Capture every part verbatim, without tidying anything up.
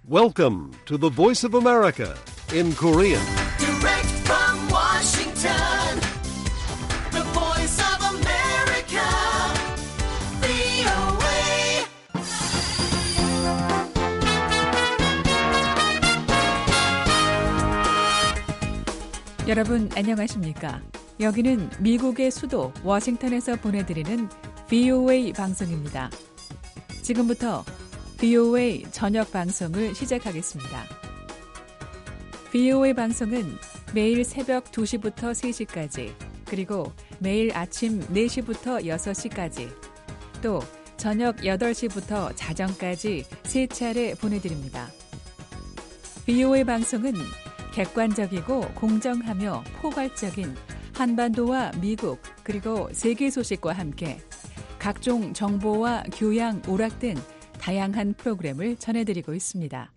Welcome to the Voice of America in Korean. Direct from Washington, the Voice of America, 브이오에이. 여러분 안녕하십니까? 여기는 미국의 수도 워싱턴에서 보내드리는 브이오에이 방송입니다. 지금부터 브이오에이 저녁 방송을 시작하겠습니다. 브이오에이 방송은 매일 새벽 두 시부터 세 시까지, 그리고 매일 아침 네 시부터 여섯 시까지, 또 저녁 여덟 시부터 자정까지 세 차례 보내드립니다. 브이오에이 방송은 객관적이고 공정하며 포괄적인 한반도와 미국 그리고 세계 소식과 함께 각종 정보와 교양, 오락 등 다양한 프로그램을 전해드리고 있습니다.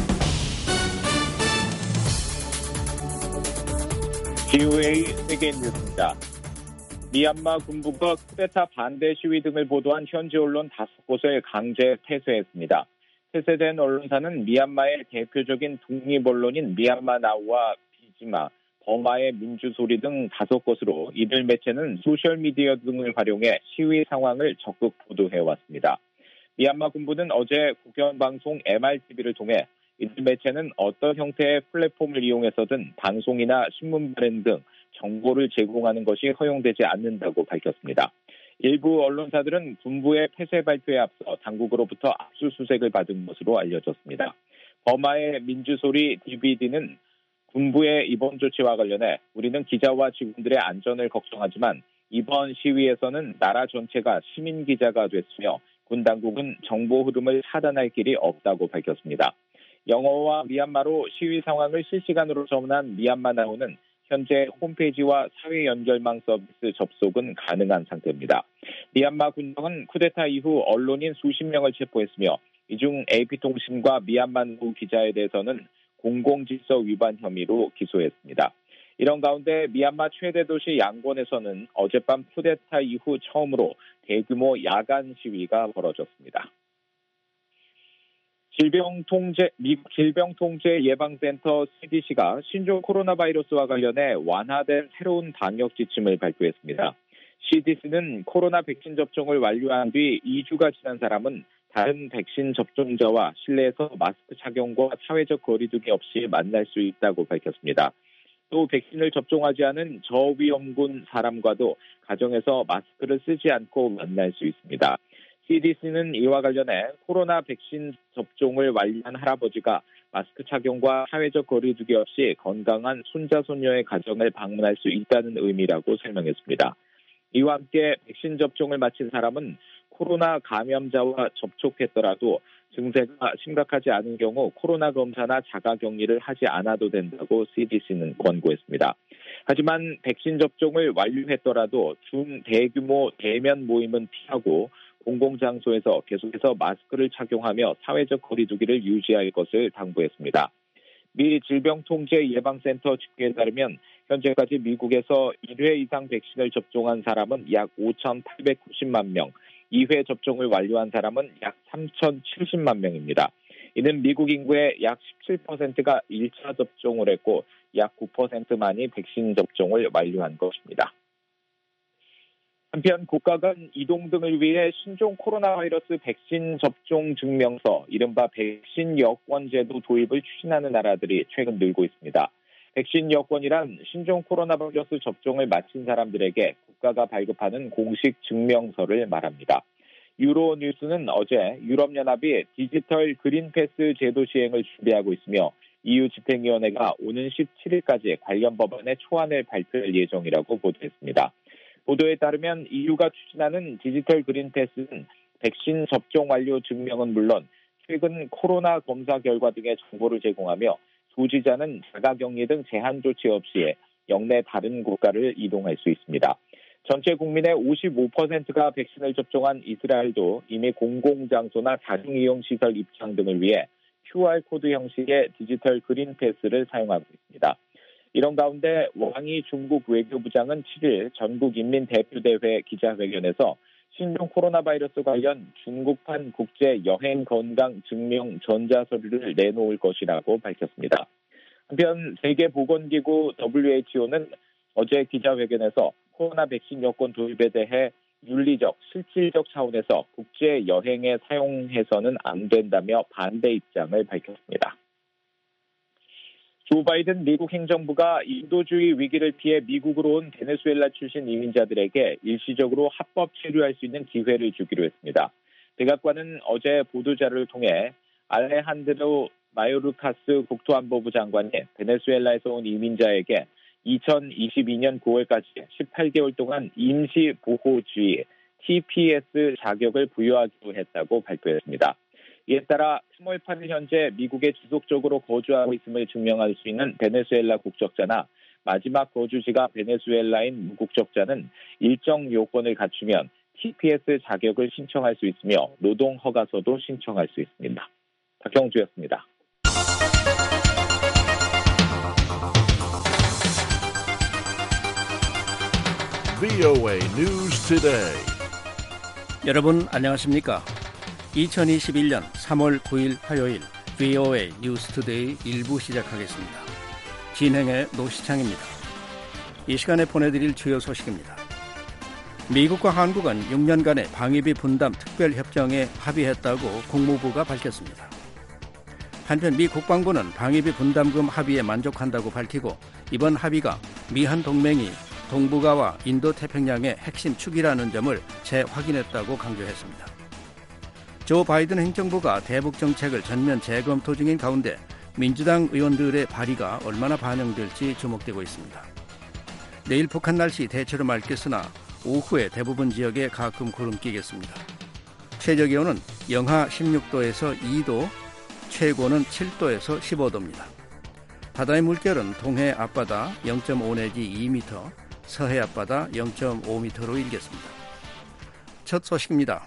브이오에이 세계 뉴스입니다. 미얀마 군부가 쿠데타 반대 시위 등을 보도한 현지 언론 다섯 곳을 강제 폐쇄했습니다. 폐쇄된 언론사는 미얀마의 대표적인 독립 언론인 미얀마 나우와 비지마, 버마의 민주소리 등 다섯 곳으로 이들 매체는 소셜미디어 등을 활용해 시위 상황을 적극 보도해왔습니다. 미얀마 군부는 어제 국영방송 엠알티비를 통해 이들 매체는 어떤 형태의 플랫폼을 이용해서든 방송이나 신문 발행 등 정보를 제공하는 것이 허용되지 않는다고 밝혔습니다. 일부 언론사들은 군부의 폐쇄 발표에 앞서 당국으로부터 압수수색을 받은 것으로 알려졌습니다. 버마의 민주소리 디비디는 군부의 이번 조치와 관련해 우리는 기자와 직원들의 안전을 걱정하지만 이번 시위에서는 나라 전체가 시민 기자가 됐으며 군 당국은 정보 흐름을 차단할 길이 없다고 밝혔습니다. 영어와 미얀마로 시위 상황을 실시간으로 전한 미얀마 나우는 현재 홈페이지와 사회 연결망 서비스 접속은 가능한 상태입니다. 미얀마 군정은 쿠데타 이후 언론인 수십 명을 체포했으며 이 중 에이피통신과 미얀마 나우 기자에 대해서는 공공질서 위반 혐의로 기소했습니다. 이런 가운데 미얀마 최대 도시 양곤에서는 어젯밤 쿠데타 이후 처음으로 대규모 야간 시위가 벌어졌습니다. 질병통제, 미국 질병통제예방센터 씨디씨가 신종 코로나 바이러스와 관련해 완화된 새로운 방역 지침을 발표했습니다. 씨디씨는 코로나 백신 접종을 완료한 뒤 이 주가 지난 사람은 다른 백신 접종자와 실내에서 마스크 착용과 사회적 거리두기 없이 만날 수 있다고 밝혔습니다. 또 백신을 접종하지 않은 저위험군 사람과도 가정에서 마스크를 쓰지 않고 만날 수 있습니다. 씨디씨는 이와 관련해 코로나 백신 접종을 완료한 할아버지가 마스크 착용과 사회적 거리두기 없이 건강한 손자, 손녀의 가정을 방문할 수 있다는 의미라고 설명했습니다. 이와 함께 백신 접종을 마친 사람은 코로나 감염자와 접촉했더라도 증세가 심각하지 않은 경우 코로나 검사나 자가격리를 하지 않아도 된다고 씨디씨는 권고했습니다. 하지만 백신 접종을 완료했더라도 중대규모 대면 모임은 피하고 공공장소에서 계속해서 마스크를 착용하며 사회적 거리두기를 유지할 것을 당부했습니다. 미 질병통제예방센터 집계에 따르면 현재까지 미국에서 일 회 이상 백신을 접종한 사람은 약 오천팔백구십만 명, 이 회 접종을 완료한 사람은 약 삼천칠십만 명입니다. 이는 미국 인구의 약 십칠 퍼센트가 일 차 접종을 했고 약 구 퍼센트만이 백신 접종을 완료한 것입니다. 한편 국가 간 이동 등을 위해 신종 코로나 바이러스 백신 접종 증명서, 이른바 백신 여권 제도 도입을 추진하는 나라들이 최근 늘고 있습니다. 백신 여권이란 신종 코로나 바이러스 접종을 마친 사람들에게 국가가 발급하는 공식 증명서를 말합니다. 유로뉴스는 어제 유럽연합이 디지털 그린패스 제도 시행을 준비하고 있으며 이유 집행위원회가 오는 십칠 일까지 관련 법안의 초안을 발표할 예정이라고 보도했습니다. 보도에 따르면 이유가 추진하는 디지털 그린패스는 백신 접종 완료 증명은 물론 최근 코로나 검사 결과 등의 정보를 제공하며 소지자는 자가격리 등 제한 조치 없이 영내 다른 국가를 이동할 수 있습니다. 전체 국민의 오십오 퍼센트가 백신을 접종한 이스라엘도 이미 공공장소나 다중이용시설 입장 등을 위해 큐알코드 형식의 디지털 그린패스를 사용하고 있습니다. 이런 가운데 왕이 중국 외교부장은 칠 일 전국인민대표대회 기자회견에서 신종 코로나 바이러스 관련 중국판 국제 여행 건강 증명 전자 서류를 내놓을 것이라고 밝혔습니다. 한편 세계보건기구 더블유에이치오는 어제 기자회견에서 코로나 백신 여권 도입에 대해 윤리적, 실질적 차원에서 국제 여행에 사용해서는 안 된다며 반대 입장을 밝혔습니다. 조 바이든 미국 행정부가 인도주의 위기를 피해 미국으로 온 베네수엘라 출신 이민자들에게 일시적으로 합법 체류할 수 있는 기회를 주기로 했습니다. 백악관은 어제 보도자료를 통해 알레한드로 마요르카스 국토안보부 장관이 베네수엘라에서 온 이민자에게 이천이십이년 구월까지 십팔 개월 동안 임시보호주의 티피에스 자격을 부여하기로 했다고 발표했습니다. 이에 따라 삼월 팔일 현재 미국에 지속적으로 거주하고 있음을 증명할 수 있는 베네수엘라 국적자나 마지막 거주지가 베네수엘라인 무국적자는 일정 요건을 갖추면 티피에스 자격을 신청할 수 있으며 노동 허가서도 신청할 수 있습니다. 박형주였습니다. 브이오에이 News Today. 여러분 안녕하십니까? 이천이십일년 삼월 구일 화요일 브이오에이 뉴스 투데이 일부 시작하겠습니다. 진행의 노시창입니다. 이 시간에 보내드릴 주요 소식입니다. 미국과 한국은 육 년간의 방위비 분담 특별협정에 합의했다고 국무부가 밝혔습니다. 한편 미 국방부는 방위비 분담금 합의에 만족한다고 밝히고 이번 합의가 미한 동맹이 동북아와 인도태평양의 핵심 축이라는 점을 재확인했다고 강조했습니다. 조 바이든 행정부가 대북 정책을 전면 재검토 중인 가운데 민주당 의원들의 발의가 얼마나 반영될지 주목되고 있습니다. 내일 북한 날씨 대체로 맑겠으나 오후에 대부분 지역에 가끔 구름 끼겠습니다. 최저 기온은 영하 십육도에서 이도, 최고는 칠도에서 십오도입니다. 바다의 물결은 동해 앞바다 영점오 내지 이 미터, 서해 앞바다 영점오 미터로 일겠습니다. 첫 소식입니다.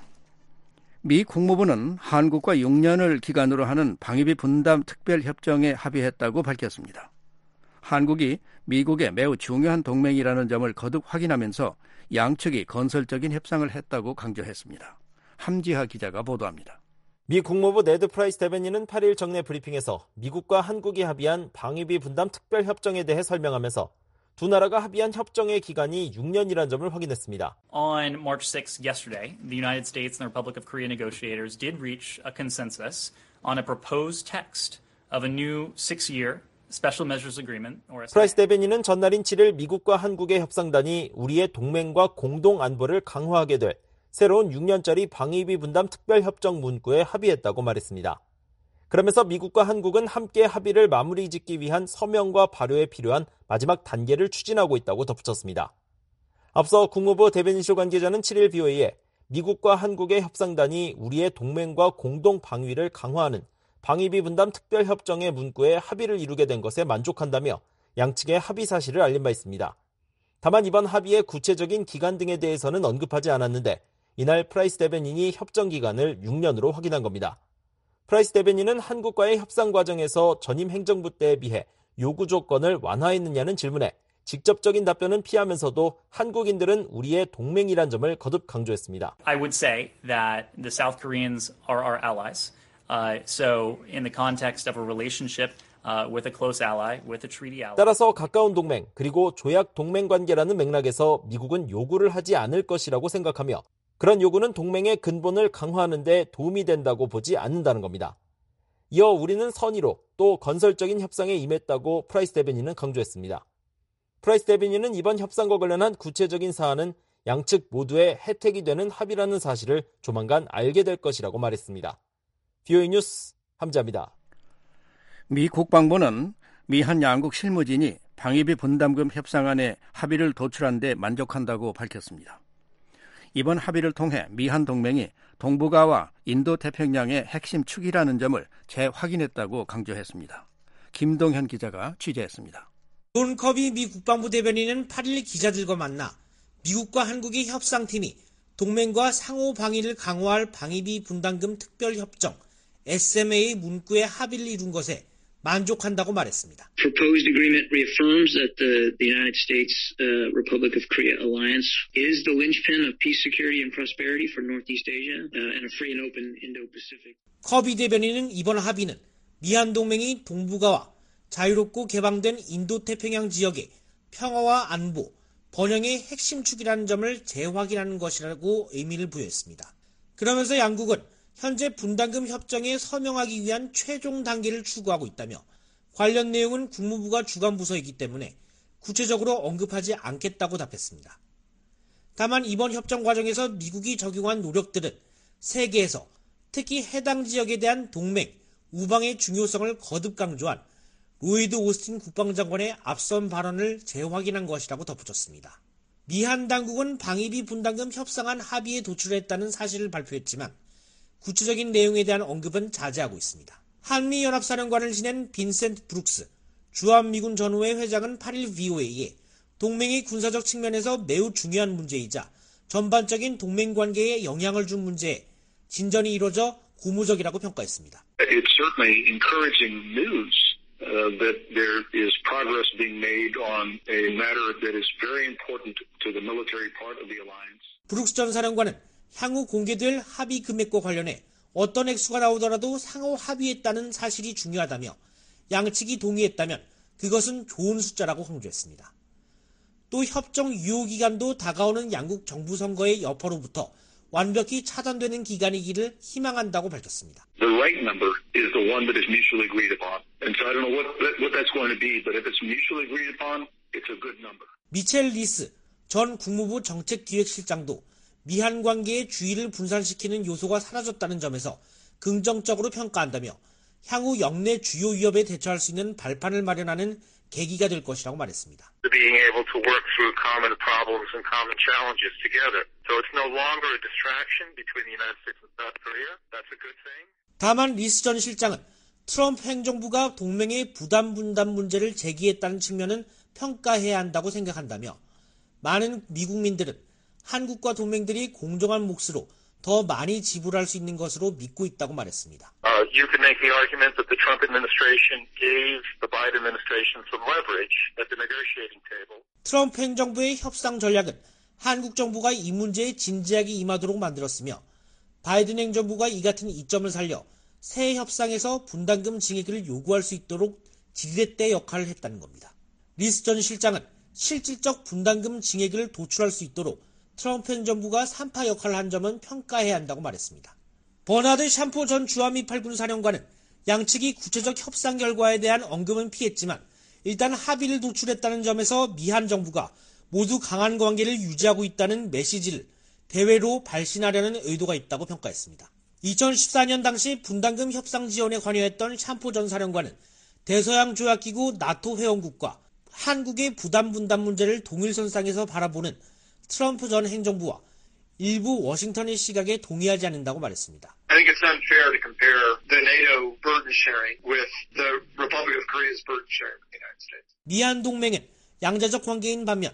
미 국무부는 한국과 육 년을 기간으로 하는 방위비 분담 특별협정에 합의했다고 밝혔습니다. 한국이 미국의 매우 중요한 동맹이라는 점을 거듭 확인하면서 양측이 건설적인 협상을 했다고 강조했습니다. 함지하 기자가 보도합니다. 미 국무부 네드 프라이스 대변인은 팔일 정례 브리핑에서 미국과 한국이 합의한 방위비 분담 특별협정에 대해 설명하면서 두 나라가 합의한 협정의 기간이 육 년이라는 점을 확인했습니다. On March sixth, yesterday, the United States and the Republic of Korea negotiators did reach a consensus on a proposed text of a new six-year Special Measures Agreement. Or 프라이스 대변인은 전날인 칠일 미국과 한국의 협상단이 우리의 동맹과 공동 안보를 강화하게 될 새로운 육 년짜리 방위비 분담 특별협정 문구에 합의했다고 말했습니다. 그러면서 미국과 한국은 함께 합의를 마무리 짓기 위한 서명과 발효에 필요한 마지막 단계를 추진하고 있다고 덧붙였습니다. 앞서 국무부 대변인실 관계자는 칠일 브이오에이에 미국과 한국의 협상단이 우리의 동맹과 공동 방위를 강화하는 방위비 분담 특별협정의 문구에 합의를 이루게 된 것에 만족한다며 양측의 합의 사실을 알린 바 있습니다. 다만 이번 합의의 구체적인 기간 등에 대해서는 언급하지 않았는데 이날 프라이스 대변인이 협정 기간을 육 년으로 확인한 겁니다. 프라이스 대변인은 한국과의 협상 과정에서 전임 행정부 때에 비해 요구 조건을 완화했느냐는 질문에 직접적인 답변은 피하면서도 한국인들은 우리의 동맹이란 점을 거듭 강조했습니다. I would say that the South Koreans are our allies. Uh, so in the context of a relationship uh, with a close ally, with a treaty ally. 따라서 가까운 동맹 그리고 조약 동맹 관계라는 맥락에서 미국은 요구를 하지 않을 것이라고 생각하며 그런 요구는 동맹의 근본을 강화하는 데 도움이 된다고 보지 않는다는 겁니다. 이어 우리는 선의로 또 건설적인 협상에 임했다고 프라이스 대변인은 강조했습니다. 프라이스 대변인은 이번 협상과 관련한 구체적인 사안은 양측 모두의 혜택이 되는 합의라는 사실을 조만간 알게 될 것이라고 말했습니다. 브이오에이 뉴스 함지아입니다. 미 국방부는 미한 양국 실무진이 방위비 분담금 협상안에 합의를 도출한 데 만족한다고 밝혔습니다. 이번 합의를 통해 미한 동맹이 동북아와 인도태평양의 핵심 축이라는 점을 재확인했다고 강조했습니다. 김동현 기자가 취재했습니다. 존 커비 미 국방부 대변인은 팔일 기자들과 만나 미국과 한국의 협상팀이 동맹과 상호 방위를 강화할 방위비 분담금 특별협정 에스엠에이 문구에 합의를 이룬 것에 만족한다고 말했습니다. Proposed agreement reaffirms that the, the United States uh, Republic of Korea alliance is the linchpin of peace, security, and prosperity for Northeast Asia uh, and a free and open Indo-Pacific. 커비 대변인은 이번 합의는 미한 동맹이 동북아와 자유롭고 개방된 인도태평양 지역의 평화와 안보, 번영의 핵심 축이라는 점을 재확인하는 것이라고 의미를 부여했습니다. 그러면서 양국은 현재 분담금 협정에 서명하기 위한 최종 단계를 추구하고 있다며 관련 내용은 국무부가 주관 부서이기 때문에 구체적으로 언급하지 않겠다고 답했습니다. 다만 이번 협정 과정에서 미국이 적용한 노력들은 세계에서 특히 해당 지역에 대한 동맹, 우방의 중요성을 거듭 강조한 로이드 오스틴 국방장관의 앞선 발언을 재확인한 것이라고 덧붙였습니다. 미한 당국은 방위비 분담금 협상안 합의에 도출했다는 사실을 발표했지만 구체적인 내용에 대한 언급은 자제하고 있습니다. 한미연합사령관을 지낸 빈센트 브룩스 주한미군 전후회 회장은 팔일 브이오에이에 동맹의 군사적 측면에서 매우 중요한 문제이자 전반적인 동맹관계에 영향을 준 문제에 진전이 이루어져 고무적이라고 평가했습니다. It's certainly encouraging news uh, that there is progress being made on a matter that is very important to the military part of the alliance. 브룩스 전 사령관은 향후 공개될 합의 금액과 관련해 어떤 액수가 나오더라도 상호 합의했다는 사실이 중요하다며 양측이 동의했다면 그것은 좋은 숫자라고 강조했습니다. 또 협정 유효기간도 다가오는 양국 정부 선거의 여파로부터 완벽히 차단되는 기간이기를 희망한다고 밝혔습니다. The right number is the one that is mutually agreed upon. And so I don't know what, what that's going to be, but if it's mutually agreed upon, it's a good number. 미첼 리스 전 국무부 정책기획실장도 미한 관계의 주의를 분산시키는 요소가 사라졌다는 점에서 긍정적으로 평가한다며 향후 역내 주요 위협에 대처할 수 있는 발판을 마련하는 계기가 될 것이라고 말했습니다. Being able to work through common problems and common challenges together. So it's no longer a distraction between the United States and South Korea. That's a good thing. 다만 리스 전 실장은 트럼프 행정부가 동맹의 부담 분담 문제를 제기했다는 측면은 평가해야 한다고 생각한다며 많은 미국민들은 한국과 동맹들이 공정한 몫으로 더 많이 지불할 수 있는 것으로 믿고 있다고 말했습니다. Uh, you can make the argument that the Trump administration gave the Biden administration some leverage at the negotiating table. 트럼프 행정부의 협상 전략은 한국 정부가 이 문제에 진지하게 임하도록 만들었으며 바이든 행정부가 이 같은 이점을 살려 새 협상에서 분담금 증액을 요구할 수 있도록 지렛대 역할을 했다는 겁니다. 리스 전 실장은 실질적 분담금 증액을 도출할 수 있도록 트럼프 행정부가 산파 역할을 한 점은 평가해야 한다고 말했습니다. 버나드 샴포 전 주한미 팔군 사령관은 양측이 구체적 협상 결과에 대한 언급은 피했지만 일단 합의를 도출했다는 점에서 미한 정부가 모두 강한 관계를 유지하고 있다는 메시지를 대외로 발신하려는 의도가 있다고 평가했습니다. 이천십사 년 당시 분담금 협상 지원에 관여했던 샴포 전 사령관은 대서양 조약기구 나토 회원국과 한국의 부담 분담 문제를 동일선상에서 바라보는 트럼프 전 행정부와 일부 워싱턴의 시각에 동의하지 않는다고 말했습니다. I think it's unfair to compare the NATO burden sharing with the Republic of Korea's burden sharing with the United States. 미한 동맹은 양자적 관계인 반면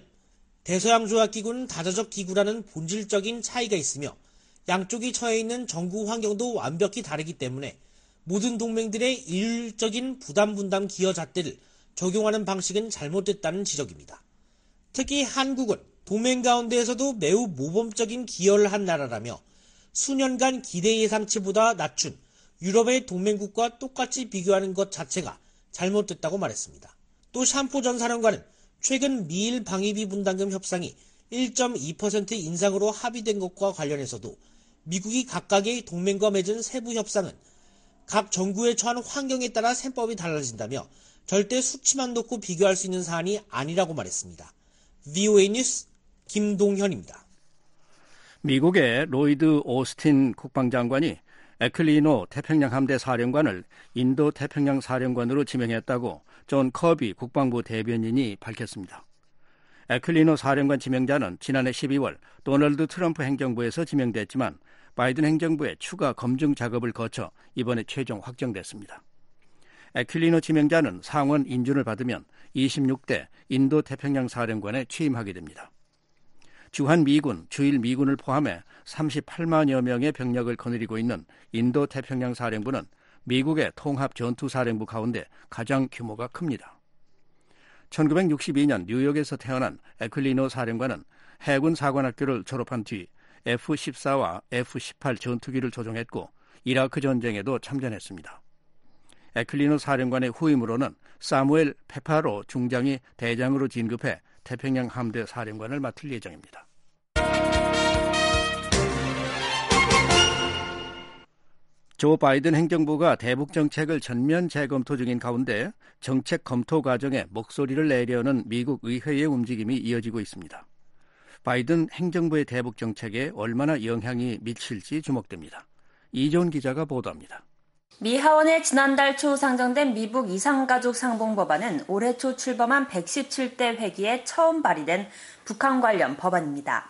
대서양 조약기구는 다자적 기구라는 본질적인 차이가 있으며 양쪽이 처해 있는 정부 환경도 완벽히 다르기 때문에 모든 동맹들의 일률적인 부담 분담 기여 잣대를 적용하는 방식은 잘못됐다는 지적입니다. 특히 한국은 동맹 가운데에서도 매우 모범적인 기여를 한 나라라며 수년간 기대 예상치보다 낮춘 유럽의 동맹국과 똑같이 비교하는 것 자체가 잘못됐다고 말했습니다. 또 샴포 전 사령관은 최근 미일 방위비 분담금 협상이 일 점 이 퍼센트 인상으로 합의된 것과 관련해서도 미국이 각각의 동맹과 맺은 세부 협상은 각 정부에 처한 환경에 따라 셈법이 달라진다며 절대 수치만 놓고 비교할 수 있는 사안이 아니라고 말했습니다. 브이오에이 뉴스 김동현입니다. 미국의 로이드 오스틴 국방장관이 에클리노 태평양 함대 사령관을 인도 태평양 사령관으로 지명했다고 존 커비 국방부 대변인이 밝혔습니다. 에클리노 사령관 지명자는 지난해 십이월 도널드 트럼프 행정부에서 지명됐지만 바이든 행정부의 추가 검증 작업을 거쳐 이번에 최종 확정됐습니다. 에클리노 지명자는 상원 인준을 받으면 이십육 대 인도 태평양 사령관에 취임하게 됩니다. 주한미군, 주일미군을 포함해 삼십팔만여 명의 병력을 거느리고 있는 인도 태평양 사령부는 미국의 통합 전투사령부 가운데 가장 규모가 큽니다. 천구백육십이 년 뉴욕에서 태어난 에클리노 사령관은 해군 사관학교를 졸업한 뒤 에프 십사와 에프 십팔 전투기를 조종했고 이라크 전쟁에도 참전했습니다. 에클리노 사령관의 후임으로는 사무엘 페파로 중장이 대장으로 진급해 태평양 함대 사령관을 맡을 예정입니다. 조 바이든 행정부가 대북 정책을 전면 재검토 중인 가운데 정책 검토 과정에 목소리를 내려는 미국 의회의 움직임이 이어지고 있습니다. 바이든 행정부의 대북 정책에 얼마나 영향이 미칠지 주목됩니다. 이존 기자가 보도합니다. 미 하원에 지난달 초 상정된 미국 이산가족 상봉 법안은 올해 초 출범한 백십칠 대 회기에 처음 발의된 북한 관련 법안입니다.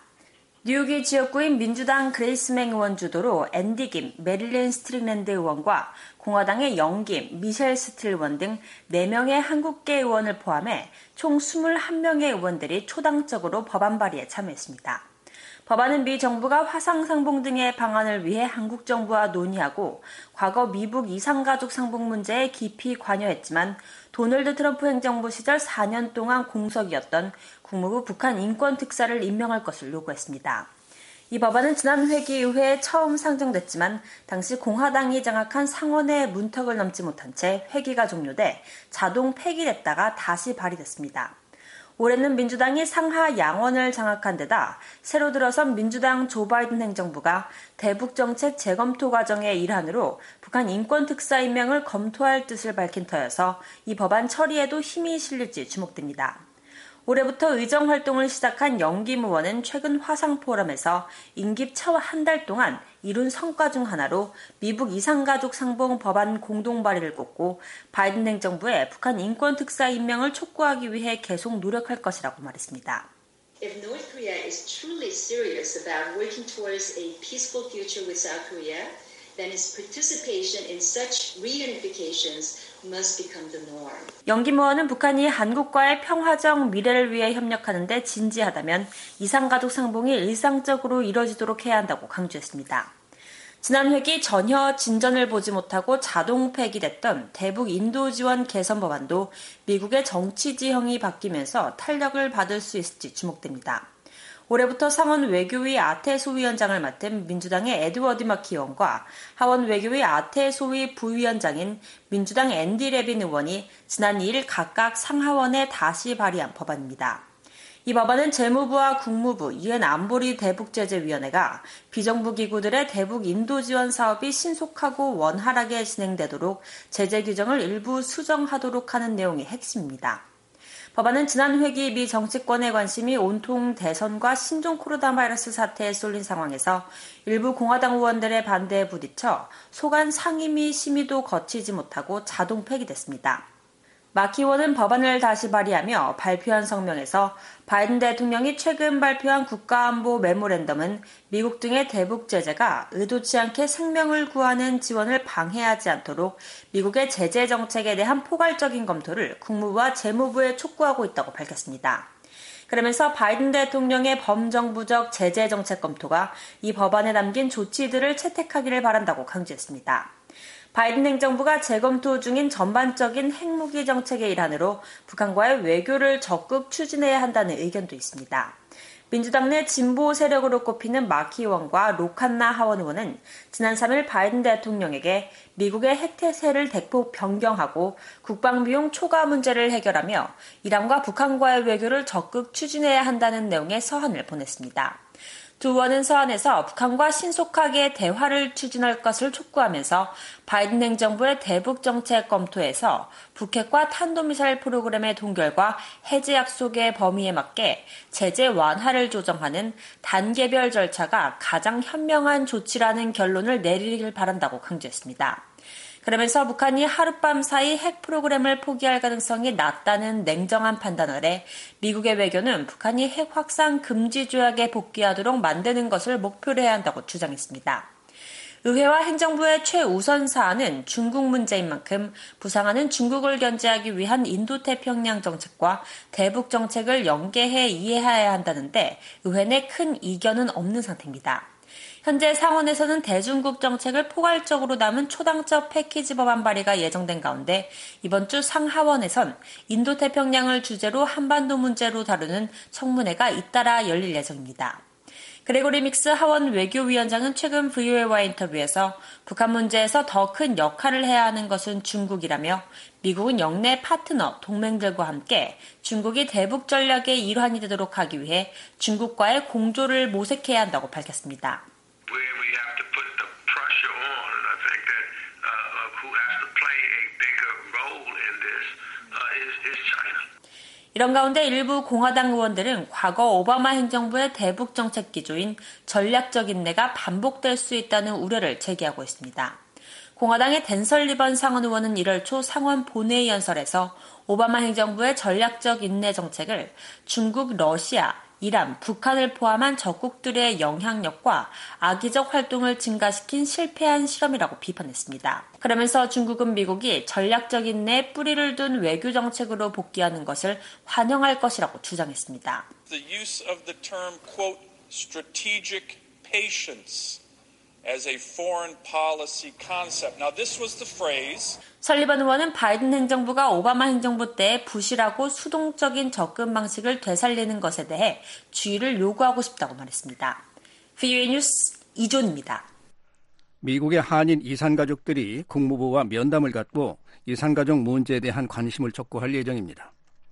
뉴욕의 지역구인 민주당 그레이스맹 의원 주도로 앤디 김, 메릴린 스트릭랜드 의원과 공화당의 영 김, 미셸 스틸 의원 등 네 명의 한국계 의원을 포함해 총 이십일 명의 의원들이 초당적으로 법안 발의에 참여했습니다. 법안은 미 정부가 화상상봉 등의 방안을 위해 한국 정부와 논의하고 과거 미국 이산가족 상봉 문제에 깊이 관여했지만 도널드 트럼프 행정부 시절 사 년 동안 공석이었던 국무부 북한 인권특사를 임명할 것을 요구했습니다. 이 법안은 지난 회기의회에 처음 상정됐지만 당시 공화당이 장악한 상원의 문턱을 넘지 못한 채 회기가 종료돼 자동 폐기됐다가 다시 발의됐습니다. 올해는 민주당이 상하 양원을 장악한 데다 새로 들어선 민주당 조 바이든 행정부가 대북정책 재검토 과정의 일환으로 북한 인권특사 임명을 검토할 뜻을 밝힌 터여서 이 법안 처리에도 힘이 실릴지 주목됩니다. 올해부터 의정활동을 시작한 영김 의원은 최근 화상포럼에서 임기 첫 한 달 동안 이룬 성과 중 하나로 미국 이산가족 상봉 법안 공동 발의를 꼽고 바이든 행정부에 북한 인권특사 임명을 촉구하기 위해 계속 노력할 것이라고 말했습니다. If North Korea is truly serious about working towards a peaceful future with South Korea, then its participation in such reunifications must become the norm. 영김 의원은 북한이 한국과의 평화적 미래를 위해 협력하는 데 진지하다면 이산가족 상봉이 일상적으로 이뤄지도록 해야 한다고 강조했습니다. 지난 회기 전혀 진전을 보지 못하고 자동 폐기됐던 대북 인도 지원 개선 법안도 미국의 정치 지형이 바뀌면서 탄력을 받을 수 있을지 주목됩니다. 올해부터 상원 외교위 아태 소위원장을 맡은 민주당의 에드워드 마키 의원과 하원 외교위 아태 소위 부위원장인 민주당 앤디 레빈 의원이 지난 이 일 각각 상하원에 다시 발의한 법안입니다. 이 법안은 재무부와 국무부, 유엔 안보리 대북제재위원회가 비정부 기구들의 대북 인도 지원 사업이 신속하고 원활하게 진행되도록 제재 규정을 일부 수정하도록 하는 내용이 핵심입니다. 법안은 지난 회기 미 정치권의 관심이 온통 대선과 신종 코로나 바이러스 사태에 쏠린 상황에서 일부 공화당 의원들의 반대에 부딪혀 소관 상임위 심의도 거치지 못하고 자동 폐기됐습니다. 마키 의원은 법안을 다시 발의하며 발표한 성명에서 바이든 대통령이 최근 발표한 국가안보 메모랜덤은 미국 등의 대북 제재가 의도치 않게 생명을 구하는 지원을 방해하지 않도록 미국의 제재 정책에 대한 포괄적인 검토를 국무부와 재무부에 촉구하고 있다고 밝혔습니다. 그러면서 바이든 대통령의 범정부적 제재 정책 검토가 이 법안에 담긴 조치들을 채택하기를 바란다고 강조했습니다. 바이든 행정부가 재검토 중인 전반적인 핵무기 정책의 일환으로 북한과의 외교를 적극 추진해야 한다는 의견도 있습니다. 민주당 내 진보 세력으로 꼽히는 마키 의원과 로칸나 하원 의원은 지난 삼 일 바이든 대통령에게 미국의 핵태세를 대폭 변경하고 국방비용 초과 문제를 해결하며 이란과 북한과의 외교를 적극 추진해야 한다는 내용의 서한을 보냈습니다. 두 의원은 서한에서 북한과 신속하게 대화를 추진할 것을 촉구하면서 바이든 행정부의 대북 정책 검토에서 북핵과 탄도미사일 프로그램의 동결과 해제 약속의 범위에 맞게 제재 완화를 조정하는 단계별 절차가 가장 현명한 조치라는 결론을 내리길 바란다고 강조했습니다. 그러면서 북한이 하룻밤 사이 핵 프로그램을 포기할 가능성이 낮다는 냉정한 판단 아래 미국의 외교는 북한이 핵 확산 금지 조약에 복귀하도록 만드는 것을 목표로 해야 한다고 주장했습니다. 의회와 행정부의 최우선 사안은 중국 문제인 만큼 부상하는 중국을 견제하기 위한 인도태평양 정책과 대북 정책을 연계해 이해해야 한다는데 의회 내 큰 이견은 없는 상태입니다. 현재 상원에서는 대중국 정책을 포괄적으로 담은 초당적 패키지 법안 발의가 예정된 가운데 이번 주 상하원에선 인도태평양을 주제로 한반도 문제로 다루는 청문회가 잇따라 열릴 예정입니다. 그레고리 믹스 하원 외교위원장은 최근 브이오에이와의 인터뷰에서 북한 문제에서 더 큰 역할을 해야 하는 것은 중국이라며 미국은 영내 파트너, 동맹들과 함께 중국이 대북 전략의 일환이 되도록 하기 위해 중국과의 공조를 모색해야 한다고 밝혔습니다. 이런 가운데 일부 공화당 의원들은 과거 오바마 행정부의 대북 정책 기조인 전략적 인내가 반복될 수 있다는 우려를 제기하고 있습니다. 공화당의 댄 설리번 상원 의원은 일월 초 상원 본회의 연설에서 오바마 행정부의 전략적 인내 정책을 중국, 러시아, 이란, 북한을 포함한 적국들의 영향력과 악의적 활동을 증가시킨 실패한 실험이라고 비판했습니다. 그러면서 중국은 미국이 전략적 인내에 뿌리를 둔 외교 정책으로 복귀하는 것을 환영할 것이라고 주장했습니다. The use of the term, quote, strategic patience as a foreign policy concept. Now this was the phrase. 설리번 의원은 바이든 행정부가 오바마 행정부 때 부실하고 수동적인 접근 방식을 되살리는 것에 대해 주의를 요구하고 싶다고 말했습니다. 브이오에이 뉴스 이존입니다. 미국의 한인 이산가족들이 국무부와 면담을 갖고 이산가족 문제에 대한 관심을 촉구할 예정입니다.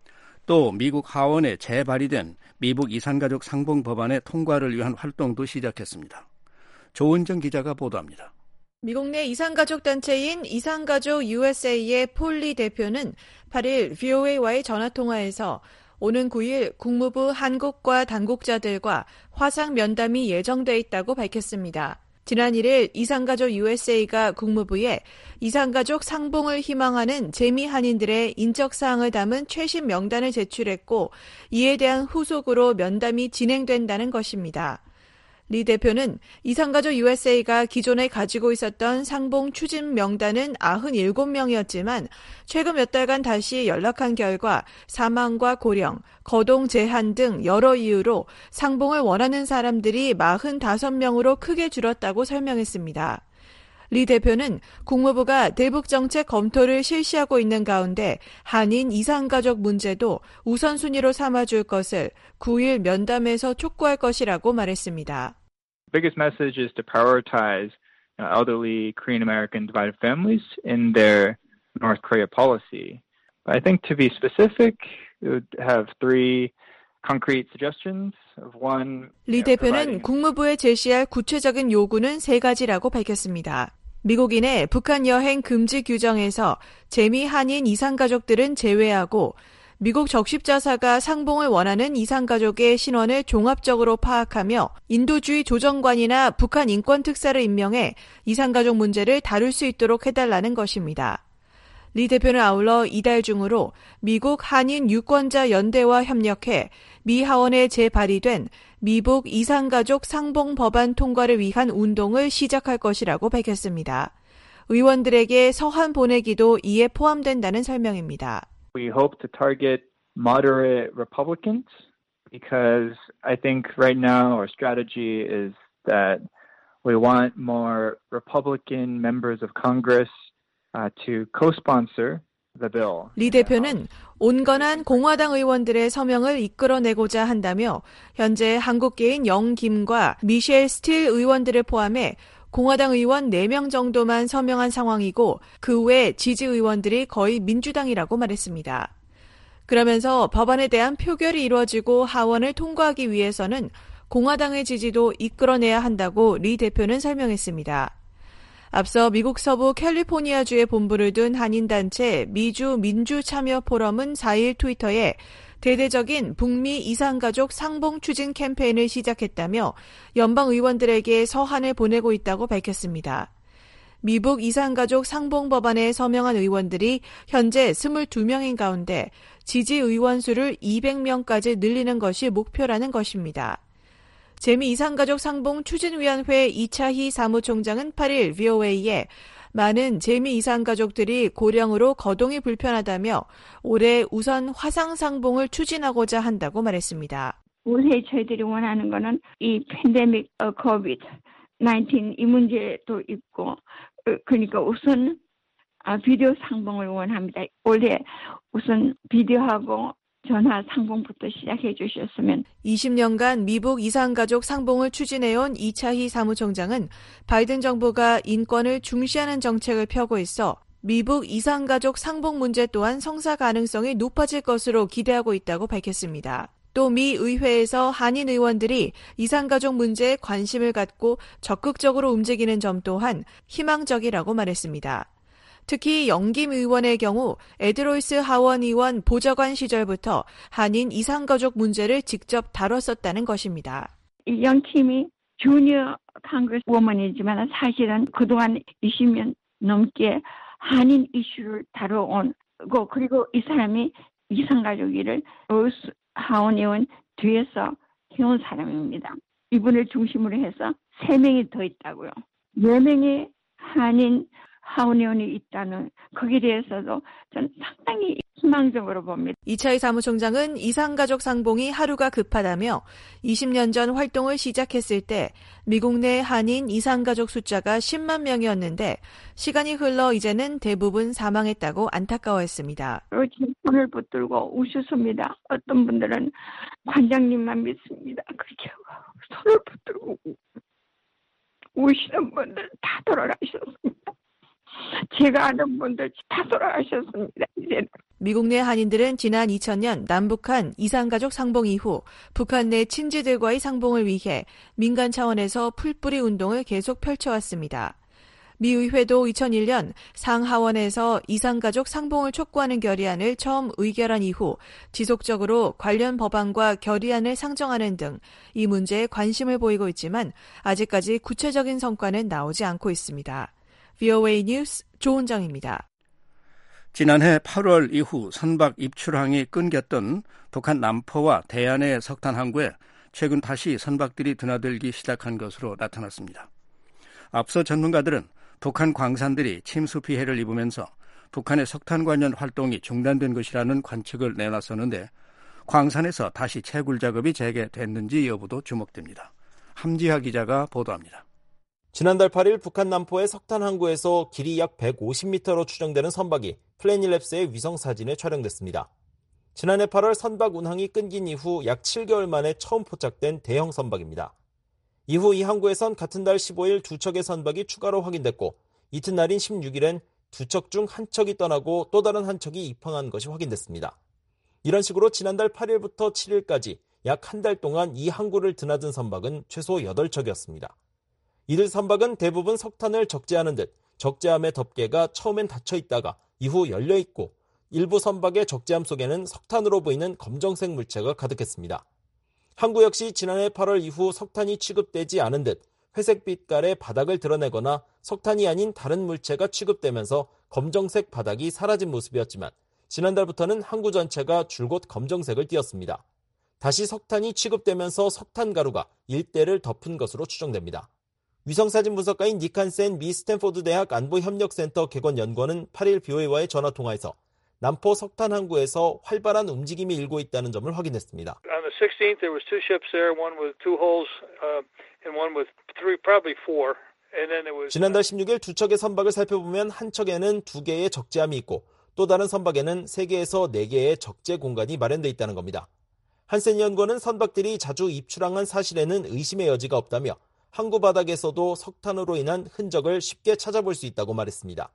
또 미국 하원에 재발의된 미국 이산가족 상봉 법안의 통과를 위한 활동도 시작했습니다. 조은정 기자가 보도합니다. 미국 내 이산가족 단체인 이산가족 유에스에이의 폴리 대표는 팔일 브이오에이와의 전화통화에서 오는 구일 국무부 한국과 당국자들과 화상 면담이 예정돼 있다고 밝혔습니다. 지난 일일 이산가족 유에스에이가 국무부에 이산가족 상봉을 희망하는 재미 한인들의 인적사항을 담은 최신 명단을 제출했고 이에 대한 후속으로 면담이 진행된다는 것입니다. 리 대표는 이산가족 유에스에이가 기존에 가지고 있었던 상봉 추진 명단은 구십칠 명이었지만 최근 몇 달간 다시 연락한 결과 사망과 고령, 거동 제한 등 여러 이유로 상봉을 원하는 사람들이 사십오 명으로 크게 줄었다고 설명했습니다. 리 대표는 국무부가 대북 정책 검토를 실시하고 있는 가운데 한인 이산가족 문제도 우선순위로 삼아줄 것을 구일 면담에서 촉구할 것이라고 말했습니다. biggest message is to prioritize uh, elderly Korean American divided families in their North Korea policy. But I think to be specific, it would have three concrete suggestions of one. 리 대표는 국무부에 제시할 구체적인 요구는 세 가지라고 밝혔습니다. 미국인의 북한 여행 금지 규정에서 재미 한인 이산가족들은 제외하고 미국 적십자사가 상봉을 원하는 이산가족의 신원을 종합적으로 파악하며 인도주의 조정관이나 북한 인권특사를 임명해 이산가족 문제를 다룰 수 있도록 해달라는 것입니다. 리 대표는 아울러 이달 중으로 미국 한인 유권자 연대와 협력해 미 하원에 재발의된 미북 이산가족 상봉 법안 통과를 위한 운동을 시작할 것이라고 밝혔습니다. 의원들에게 서한 보내기도 이에 포함된다는 설명입니다. We hope to target moderate Republicans because I think right now our strategy is that we want more Republican members of Congress uh, to co-sponsor the bill. 리 대표는 온건한 공화당 의원들의 서명을 이끌어내고자 한다며 현재 한국계인 영김과 미셸 스틸 의원들을 포함해 공화당 의원 네 명 정도만 서명한 상황이고 그 외 지지 의원들이 거의 민주당이라고 말했습니다. 그러면서 법안에 대한 표결이 이루어지고 하원을 통과하기 위해서는 공화당의 지지도 이끌어내야 한다고 리 대표는 설명했습니다. 앞서 미국 서부 캘리포니아주에 본부를 둔 한인단체 미주 민주참여포럼은 사일 트위터에 대대적인 북미 이산가족 상봉 추진 캠페인을 시작했다며 연방 의원들에게 서한을 보내고 있다고 밝혔습니다. 미북 이산가족 상봉 법안에 서명한 의원들이 현재 이십이 명인 가운데 지지 의원 수를 이백 명까지 늘리는 것이 목표라는 것입니다. 재미 이산가족 상봉 추진위원회 이차희 사무총장은 팔일 브이오에이에 많은 재미 이산가족들이 고령으로 거동이 불편하다며 올해 우선 화상상봉을 추진하고자 한다고 말했습니다. 올해 저희들이 원하는 거는 이 팬데믹 코비드 나인틴 이 문제도 있고 그러니까 우선 비디오 상봉을 원합니다. 올해 우선 비디오하고 전화 상봉부터 시작해 주셨으면. 이십 년간 미국 이산가족 상봉을 추진해온 이차희 사무총장은 바이든 정부가 인권을 중시하는 정책을 펴고 있어 미국 이산가족 상봉 문제 또한 성사 가능성이 높아질 것으로 기대하고 있다고 밝혔습니다. 또 미 의회에서 한인 의원들이 이산가족 문제에 관심을 갖고 적극적으로 움직이는 점 또한 희망적이라고 말했습니다. 특히 영김 의원의 경우 에드로이스 하원 의원 보좌관 시절부터 한인 이산가족 문제를 직접 다뤘었다는 것입니다. 이 영킴이 주니어 컨그레스 워먼이지만 사실은 그동안 이십 년 넘게 한인 이슈를 다뤄온 거 그리고 이 사람이 이산가족 일을 로스 하원 의원 뒤에서 해온 사람입니다. 이분을 중심으로 해서 세 명이 더 있다고요. 네 명의 한인 하원 의원이 있다는 거기에 대해서도 저는 상당히 희망적으로 봅니다. 이차희 사무총장은 이산가족 상봉이 하루가 급하다며 이십 년 전 활동을 시작했을 때 미국 내 한인 이산가족 숫자가 십만 명이었는데 시간이 흘러 이제는 대부분 사망했다고 안타까워했습니다. 손을 붙들고 우셨습니다. 어떤 분들은 관장님만 믿습니다. 그렇게 손을 붙들고 우시는 분들 다 돌아가셨습니다. 제가 아는 분들 다 돌아가셨습니다. 이제는. 미국 내 한인들은 지난 이천 년 남북한 이산가족 상봉 이후 북한 내 친지들과의 상봉을 위해 민간 차원에서 풀뿌리 운동을 계속 펼쳐왔습니다. 미 의회도 이천일 년 상하원에서 이산가족 상봉을 촉구하는 결의안을 처음 의결한 이후 지속적으로 관련 법안과 결의안을 상정하는 등 이 문제에 관심을 보이고 있지만 아직까지 구체적인 성과는 나오지 않고 있습니다. 브이오에이 뉴스 조은정입니다. 지난해 팔월 이후 선박 입출항이 끊겼던 북한 남포와 대안의 석탄 항구에 최근 다시 선박들이 드나들기 시작한 것으로 나타났습니다. 앞서 전문가들은 북한 광산들이 침수 피해를 입으면서 북한의 석탄 관련 활동이 중단된 것이라는 관측을 내놨었는데 광산에서 다시 채굴 작업이 재개됐는지 여부도 주목됩니다. 함지하 기자가 보도합니다. 지난달 팔 일 북한 남포의 석탄 항구에서 길이 약 백오십 미터로 추정되는 선박이 플래닛랩스의 위성 사진에 촬영됐습니다. 지난해 팔월 선박 운항이 끊긴 이후 약 칠 개월 만에 처음 포착된 대형 선박입니다. 이후 이 항구에선 같은 달 십오 일 두 척의 선박이 추가로 확인됐고 이튿날인 십육 일엔 두 척 중 한 척이 떠나고 또 다른 한 척이 입항한 것이 확인됐습니다. 이런 식으로 지난달 팔 일부터 칠 일까지 약 한 달 동안 이 항구를 드나든 선박은 최소 여덟 척이었습니다. 이들 선박은 대부분 석탄을 적재하는 듯 적재함의 덮개가 처음엔 닫혀 있다가 이후 열려 있고 일부 선박의 적재함 속에는 석탄으로 보이는 검정색 물체가 가득했습니다. 항구 역시 지난해 팔월 이후 석탄이 취급되지 않은 듯 회색 빛깔의 바닥을 드러내거나 석탄이 아닌 다른 물체가 취급되면서 검정색 바닥이 사라진 모습이었지만 지난달부터는 항구 전체가 줄곧 검정색을 띠었습니다. 다시 석탄이 취급되면서 석탄 가루가 일대를 덮은 것으로 추정됩니다. 위성사진 분석가인 닉 한센 미 스탠포드 대학 안보협력센터 개건 연구원은 팔 일 브이오에이와의 전화통화에서 남포 석탄 항구에서 활발한 움직임이 일고 있다는 점을 확인했습니다. On the sixteenth, there was two ships there, one with two holes uh, and one with three, probably four. And then there was. 지난달 십육 일 두 척의 선박을 살펴보면 한 척에는 두 개의 적재함이 있고 또 다른 선박에는 세 개에서 네 개의 적재 공간이 마련돼 있다는 겁니다. 한센 연구원은 선박들이 자주 입출항한 사실에는 의심의 여지가 없다며 항구 바닥에서도 석탄으로 인한 흔적을 쉽게 찾아볼 수 있다고 말했습니다.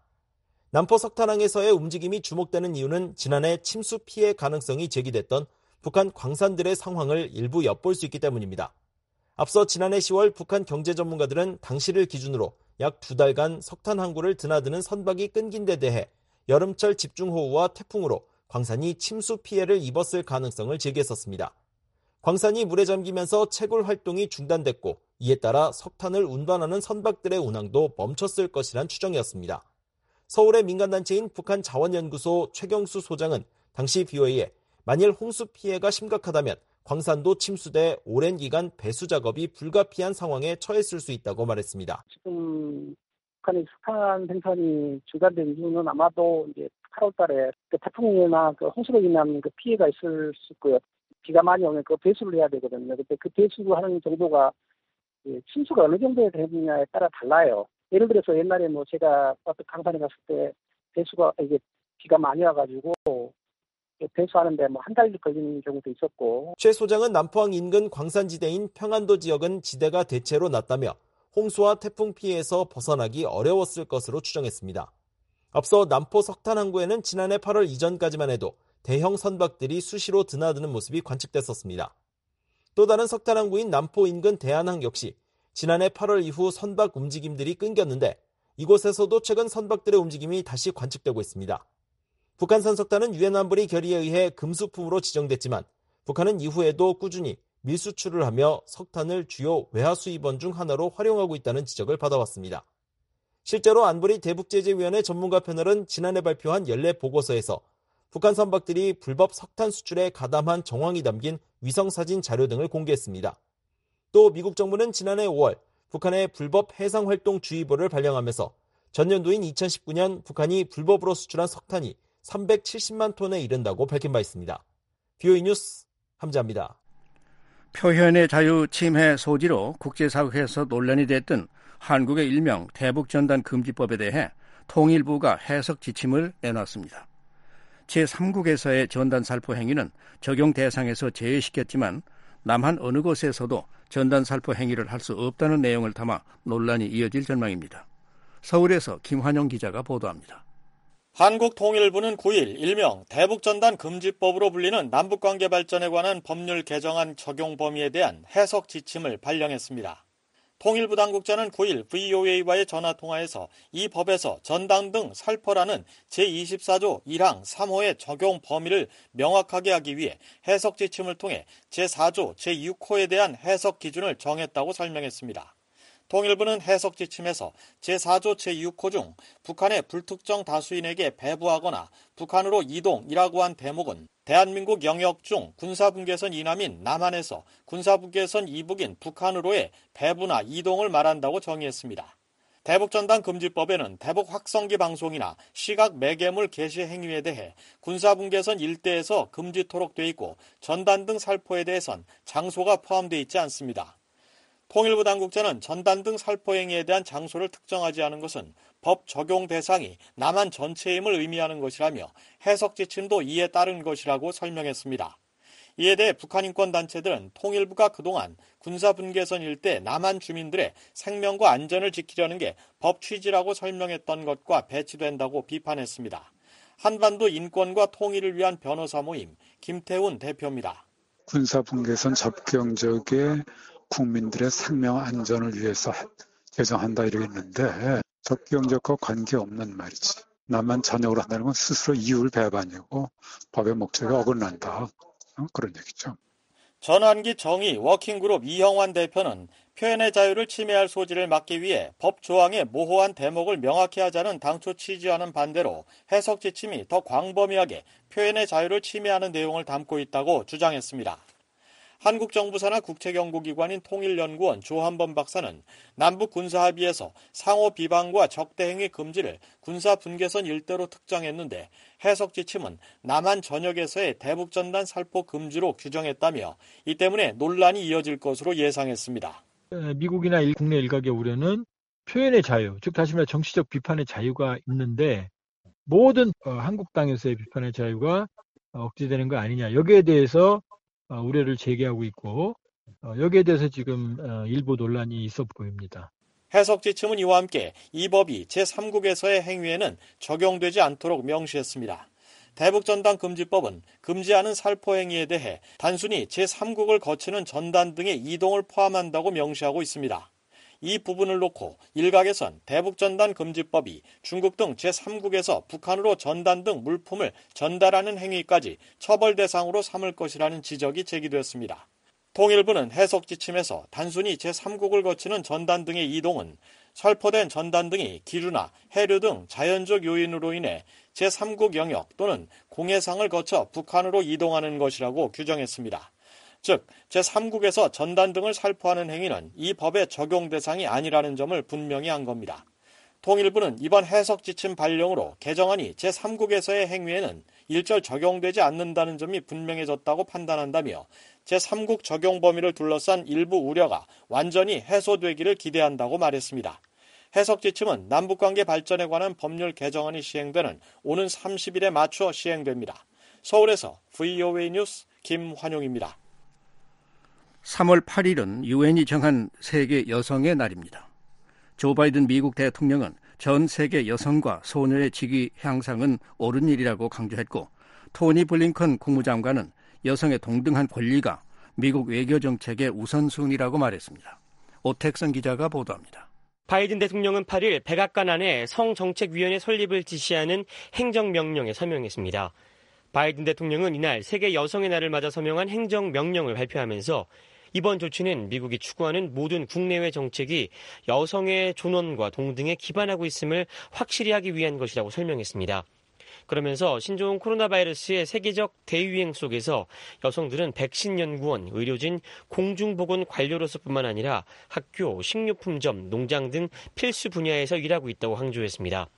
남포 석탄항에서의 움직임이 주목되는 이유는 지난해 침수 피해 가능성이 제기됐던 북한 광산들의 상황을 일부 엿볼 수 있기 때문입니다. 앞서 지난해 시월 북한 경제 전문가들은 당시를 기준으로 약 두 달간 석탄 항구를 드나드는 선박이 끊긴 데 대해 여름철 집중호우와 태풍으로 광산이 침수 피해를 입었을 가능성을 제기했었습니다. 광산이 물에 잠기면서 채굴 활동이 중단됐고 이에 따라 석탄을 운반하는 선박들의 운항도 멈췄을 것이란 추정이었습니다. 서울의 민간단체인 북한자원연구소 최경수 소장은 당시 브이오에이에 만일 홍수 피해가 심각하다면 광산도 침수돼 오랜 기간 배수 작업이 불가피한 상황에 처했을 수 있다고 말했습니다. 지금 북한의 석탄 생산이 중단된 이유는 아마도 이제 팔월 달에 그 태풍이나 그 홍수로 인한 그 피해가 있을 수 있고요. 비가 많이 오면 그 배수를 해야 되거든요. 그때 그 배수하는 정도가 침수가 어느 정도에 되느냐에 따라 달라요. 예를 들어서 옛날에 뭐 제가 강산에 갔을 때 배수가 이게 비가 많이 와가지고 배수하는데 뭐 한 달 걸리는 경우도 있었고. 최 소장은 남포항 인근 광산지대인 평안도 지역은 지대가 대체로 낮다며 홍수와 태풍 피해에서 벗어나기 어려웠을 것으로 추정했습니다. 앞서 남포 석탄 항구에는 지난해 팔월 이전까지만 해도 대형 선박들이 수시로 드나드는 모습이 관측됐었습니다. 또 다른 석탄 항구인 남포 인근 대한항 역시 지난해 팔월 이후 선박 움직임들이 끊겼는데 이곳에서도 최근 선박들의 움직임이 다시 관측되고 있습니다. 북한산 석탄은 유엔 안보리 결의에 의해 금수품으로 지정됐지만 북한은 이후에도 꾸준히 밀수출을 하며 석탄을 주요 외화 수입원 중 하나로 활용하고 있다는 지적을 받아왔습니다. 실제로 안보리 대북제재위원회 전문가 패널은 지난해 발표한 연례 보고서에서 북한 선박들이 불법 석탄 수출에 가담한 정황이 담긴 위성사진 자료 등을 공개했습니다. 또 미국 정부는 지난해 오월 북한의 불법 해상활동주의보를 발령하면서 전년도인 이천십구 년 북한이 불법으로 수출한 석탄이 삼백칠십만 톤에 이른다고 밝힌 바 있습니다. 비오이 뉴스 함자입니다. 표현의 자유 침해 소지로 국제사회에서 논란이 됐던 한국의 일명 대북전단 금지법에 대해 통일부가 해석 지침을 내놨습니다. 제삼국에서의 전단 살포 행위는 적용 대상에서 제외시켰지만 남한 어느 곳에서도 전단 살포 행위를 할 수 없다는 내용을 담아 논란이 이어질 전망입니다. 서울에서 김환영 기자가 보도합니다. 한국통일부는 구 일 일명 대북전단 금지법으로 불리는 남북관계 발전에 관한 법률 개정안 적용 범위에 대한 해석 지침을 발령했습니다. 통일부 당국자는 구 일 브이오에이와의 전화통화에서 이 법에서 전단 등 살포라는 제이십사조 일항 삼호의 적용 범위를 명확하게 하기 위해 해석 지침을 통해 제사조 제육호에 대한 해석 기준을 정했다고 설명했습니다. 통일부는 해석 지침에서 제사조 제육호 중 북한의 불특정 다수인에게 배부하거나 북한으로 이동이라고 한 대목은 대한민국 영역 중 군사분계선 이남인 남한에서 군사분계선 이북인 북한으로의 배부나 이동을 말한다고 정의했습니다. 대북전단 금지법에는 대북 확성기 방송이나 시각 매개물 게시 행위에 대해 군사분계선 일대에서 금지토록 돼 있고 전단 등 살포에 대해선 장소가 포함되어 있지 않습니다. 통일부 당국자는 전단 등 살포 행위에 대한 장소를 특정하지 않은 것은 법 적용 대상이 남한 전체임을 의미하는 것이라며 해석 지침도 이에 따른 것이라고 설명했습니다. 이에 대해 북한 인권단체들은 통일부가 그동안 군사분계선 일대 남한 주민들의 생명과 안전을 지키려는 게 법 취지라고 설명했던 것과 배치된다고 비판했습니다. 한반도 인권과 통일을 위한 변호사 모임 김태훈 대표입니다. 군사분계선 접경 지역에 국민들의 생명 안전을 위해서 제정한다 이러겠는데 접경적과 관계없는 말이지. 남한 전역으로 한다는 건 스스로 이율 배반이고 법의 목적에 어긋난다. 그런 얘기죠. 전환기 정의 워킹그룹 이형환 대표는 표현의 자유를 침해할 소지를 막기 위해 법 조항의 모호한 대목을 명확히 하자는 당초 취지와는 반대로 해석 지침이 더 광범위하게 표현의 자유를 침해하는 내용을 담고 있다고 주장했습니다. 한국 정부 산하 국책연구기관인 통일연구원 조한범 박사는 남북 군사합의에서 상호 비방과 적대행위 금지를 군사분계선 일대로 특정했는데 해석 지침은 남한 전역에서의 대북전단 살포 금지로 규정했다며 이 때문에 논란이 이어질 것으로 예상했습니다. 미국이나 국내 일각의 우려는 표현의 자유, 즉 다시 말해 정치적 비판의 자유가 있는데 모든 한국 땅에서의 비판의 자유가 억제되는 거 아니냐. 여기에 대해서 우려를 제기하고 있고 여기에 대해서 지금 일부 논란이 있어 보입니다. 해석 지침은 이와 함께 이 법이 제삼국에서의 행위에는 적용되지 않도록 명시했습니다. 대북전단 금지법은 금지하는 살포 행위에 대해 단순히 제삼국을 거치는 전단 등의 이동을 포함한다고 명시하고 있습니다. 이 부분을 놓고 일각에선 대북전단 금지법이 중국 등 제삼국에서 북한으로 전단 등 물품을 전달하는 행위까지 처벌 대상으로 삼을 것이라는 지적이 제기됐습니다. 통일부는 해석 지침에서 단순히 제삼국을 거치는 전단 등의 이동은 살포된 전단 등이 기류나 해류 등 자연적 요인으로 인해 제삼국 영역 또는 공해상을 거쳐 북한으로 이동하는 것이라고 규정했습니다. 즉 제삼국에서 전단 등을 살포하는 행위는 이 법의 적용 대상이 아니라는 점을 분명히 한 겁니다. 통일부는 이번 해석 지침 발령으로 개정안이 제삼국에서의 행위에는 일절 적용되지 않는다는 점이 분명해졌다고 판단한다며 제삼국 적용 범위를 둘러싼 일부 우려가 완전히 해소되기를 기대한다고 말했습니다. 해석 지침은 남북관계 발전에 관한 법률 개정안이 시행되는 오는 삼십일에 맞춰 시행됩니다. 서울에서 브이오에이 뉴스 김환용입니다. 삼월 팔일은 유엔이 정한 세계 여성의 날입니다. 조 바이든 미국 대통령은 전 세계 여성과 소녀의 직위 향상은 옳은 일이라고 강조했고, 토니 블링컨 국무장관은 여성의 동등한 권리가 미국 외교정책의 우선순위라고 말했습니다. 오택선 기자가 보도합니다. 바이든 대통령은 팔일 백악관 안에 성정책위원회 설립을 지시하는 행정명령에 서명했습니다. 바이든 대통령은 이날 세계 여성의 날을 맞아 서명한 행정명령을 발표하면서 이번 조치는 미국이 추구하는 모든 국내외 정책이 여성의 존엄과 동등에 기반하고 있음을 확실히 하기 위한 것이라고 설명했습니다. 그러면서 신종 코로나 바이러스의 세계적 대유행 속에서 여성들은 백신 연구원, 의료진, 공중보건 관료로서뿐만 아니라 학교, 식료품점, 농장 등 필수 분야에서 일하고 있다고 강조했습니다.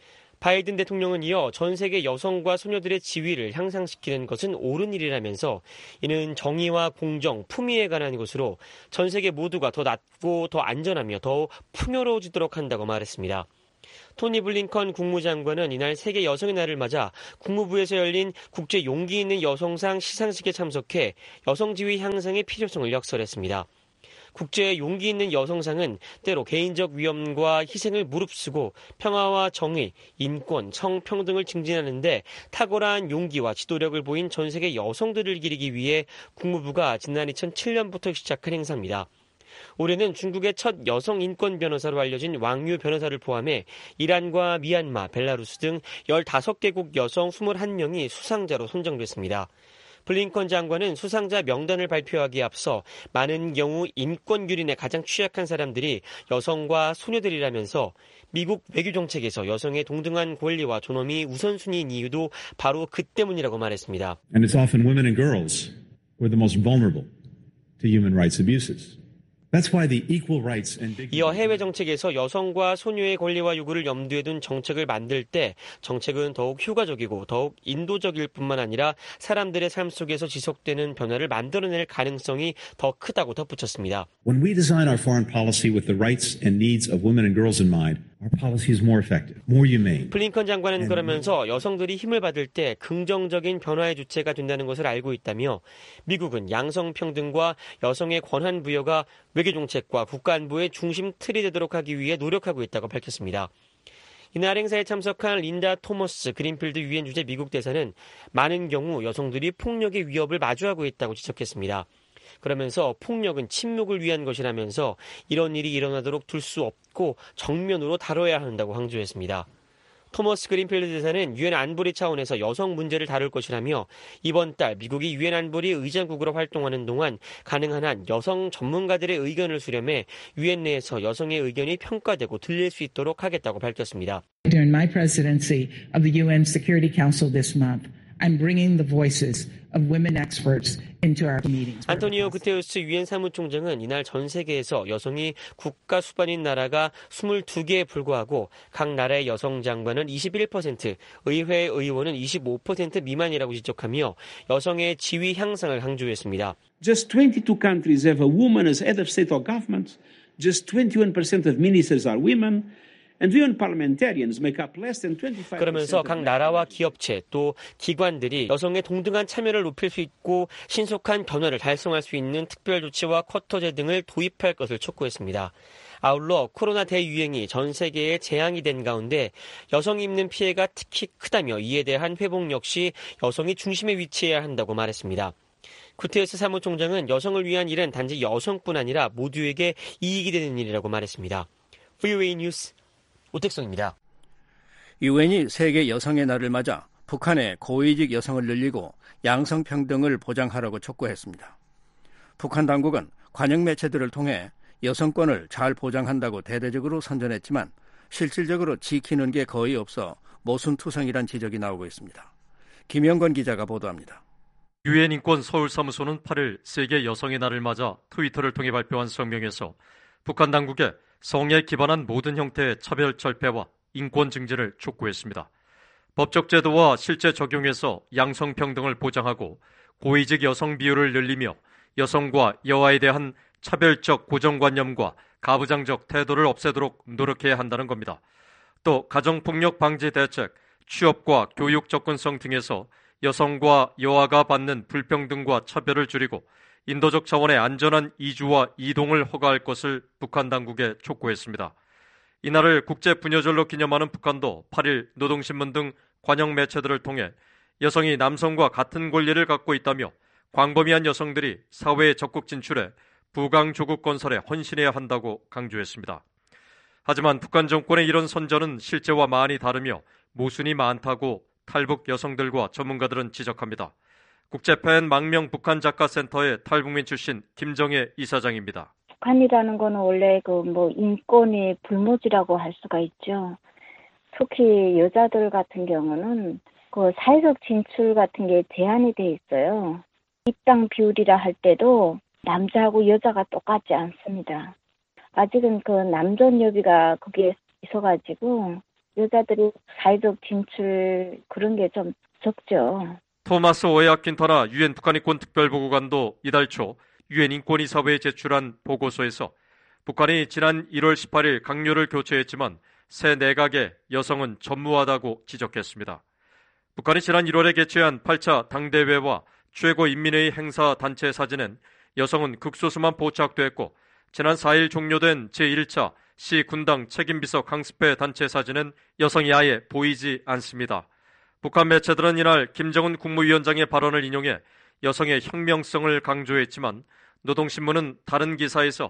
바이든 대통령은 이어 전 세계 여성과 소녀들의 지위를 향상시키는 것은 옳은 일이라면서 이는 정의와 공정, 품위에 관한 것으로 전 세계 모두가 더 낫고 더 안전하며 더 풍요로워지도록 한다고 말했습니다. 토니 블링컨 국무장관은 이날 세계 여성의 날을 맞아 국무부에서 열린 국제 용기 있는 여성상 시상식에 참석해 여성 지위 향상의 필요성을 역설했습니다. 국제 용기 있는 여성상은 때로 개인적 위험과 희생을 무릅쓰고 평화와 정의, 인권, 성평등을 증진하는 데 탁월한 용기와 지도력을 보인 전 세계 여성들을 기리기 위해 국무부가 지난 이천칠년부터 시작한 행사입니다. 올해는 중국의 첫 여성 인권 변호사로 알려진 왕유 변호사를 포함해 이란과 미얀마, 벨라루스 등 열다섯 개국 여성 이십일 명이 수상자로 선정됐습니다. 블링컨 장관은 수상자 명단을 발표하기에 앞서 많은 경우 인권 유린에 가장 취약한 사람들이 여성과 소녀들이라면서 미국 외교 정책에서 여성의 동등한 권리와 존엄이 우선순위인 이유도 바로 그 때문이라고 말했습니다. And it's often women and girls who are the most vulnerable to human rights abuses. That's why the equal rights and dignity. 이어 해외 정책에서 여성과 소녀의 권리와 요구를 염두에 둔 정책을 만들 때 정책은 더욱 효과적이고 더욱 인도적일 뿐만 아니라 사람들의 삶 속에서 지속되는 변화를 만들어낼 가능성이 더 크다고 덧붙였습니다. When we design our foreign policy with the rights and needs of women and girls in mind, our policy is more effective, more humane. 블링컨 장관은 그러면서 여성들이 힘을 받을 때 긍정적인 변화의 주체가 된다는 것을 알고 있다며 미국은 양성평등과 여성의 권한 부여가 외교정책과 국가안보의 중심 틀이 되도록 하기 위해 노력하고 있다고 밝혔습니다. 이날 행사에 참석한 린다 토머스 그린필드 유엔 주재 미국 대사는 많은 경우 여성들이 폭력의 위협을 마주하고 있다고 지적했습니다. 그러면서 폭력은 침묵을 위한 것이라면서 이런 일이 일어나도록 둘 수 없고 정면으로 다뤄야 한다고 강조했습니다. 토머스 그린필드 대사는 유엔 안보리 차원에서 여성 문제를 다룰 것이라며 이번 달 미국이 유엔 안보리 의장국으로 활동하는 동안 가능한 한 여성 전문가들의 의견을 수렴해 유엔 내에서 여성의 의견이 평가되고 들릴 수 있도록 하겠다고 밝혔습니다. During my presidency of the U N Security Council this month, I'm bringing the voices of women experts into our meetings. 안토니오 구테우스 유엔 사무총장은 이날 전 세계에서 여성이 국가 수반인 나라가 이십이 개에 불과하고 각 나라의 여성 장관은 이십일 퍼센트, 의회 의원은 이십오 퍼센트 미만이라고 지적하며 여성의 지위 향상을 강조했습니다. Just twenty-two countries have a woman as head of state or government. Just twenty-one percent of ministers are women. 그러면서 각 나라와 기업체 또 기관들이 여성의 동등한 참여를 높일 수 있고 신속한 변화를 달성할 수 있는 특별 조치와 쿼터제 등을 도입할 것을 촉구했습니다. 아울러 코로나 대유행이 전 세계에 재앙이 된 가운데 여성이 입는 피해가 특히 크다며 이에 대한 회복 역시 여성이 중심에 위치해야 한다고 말했습니다. 구테레스 사무총장은 여성을 위한 일은 단지 여성뿐 아니라 모두에게 이익이 되는 일이라고 말했습니다. 브이오에이 뉴스 오택성입니다. 유엔이 세계 여성의 날을 맞아 북한의 고위직 여성을 늘리고 양성평등을 보장하라고 촉구했습니다. 북한 당국은 관영 매체들을 통해 여성권을 잘 보장한다고 대대적으로 선전했지만 실질적으로 지키는 게 거의 없어 모순투성이란 지적이 나오고 있습니다. 김영건 기자가 보도합니다. 유엔 인권 서울사무소는 팔일 세계 여성의 날을 맞아 트위터를 통해 발표한 성명에서 북한 당국에 성에 기반한 모든 형태의 차별 철폐와 인권 증진을 촉구했습니다. 법적 제도와 실제 적용에서 양성평등을 보장하고 고위직 여성 비율을 늘리며 여성과 여아에 대한 차별적 고정관념과 가부장적 태도를 없애도록 노력해야 한다는 겁니다. 또 가정폭력 방지 대책, 취업과 교육 접근성 등에서 여성과 여아가 받는 불평등과 차별을 줄이고 인도적 차원의 안전한 이주와 이동을 허가할 것을 북한 당국에 촉구했습니다. 이날을 국제부녀절로 기념하는 북한도 팔 일 노동신문 등 관영 매체들을 통해 여성이 남성과 같은 권리를 갖고 있다며 광범위한 여성들이 사회에 적극 진출해 부강조국 건설에 헌신해야 한다고 강조했습니다. 하지만 북한 정권의 이런 선전은 실제와 많이 다르며 모순이 많다고 탈북 여성들과 전문가들은 지적합니다. 국제팬 망명 북한 작가센터의 탈북민 출신 김정혜 이사장입니다. 북한이라는 거는 원래 그 뭐 인권의 불모지라고 할 수가 있죠. 특히 여자들 같은 경우는 그 사회적 진출 같은 게 제한이 돼 있어요. 입당 비율이라 할 때도 남자하고 여자가 똑같지 않습니다. 아직은 그 남존 여비가 거기에 있어가지고 여자들이 사회적 진출 그런 게 좀 적죠. 토마스 오에아 킨타나 유엔 북한인권 특별보고관도 이달 초 유엔 인권이사회에 제출한 보고서에서 북한이 지난 일월 십팔일 강요를 교체했지만 새 내각에 여성은 전무하다고 지적했습니다. 북한이 지난 일월에 개최한 팔 차 당대회와 최고인민회의 행사 단체 사진엔 여성은 극소수만 포착됐고 지난 사일 종료된 제일 차 시 군당 책임비서 강습회 단체 사진은 여성이 아예 보이지 않습니다. 북한 매체들은 이날 김정은 국무위원장의 발언을 인용해 여성의 혁명성을 강조했지만 노동신문은 다른 기사에서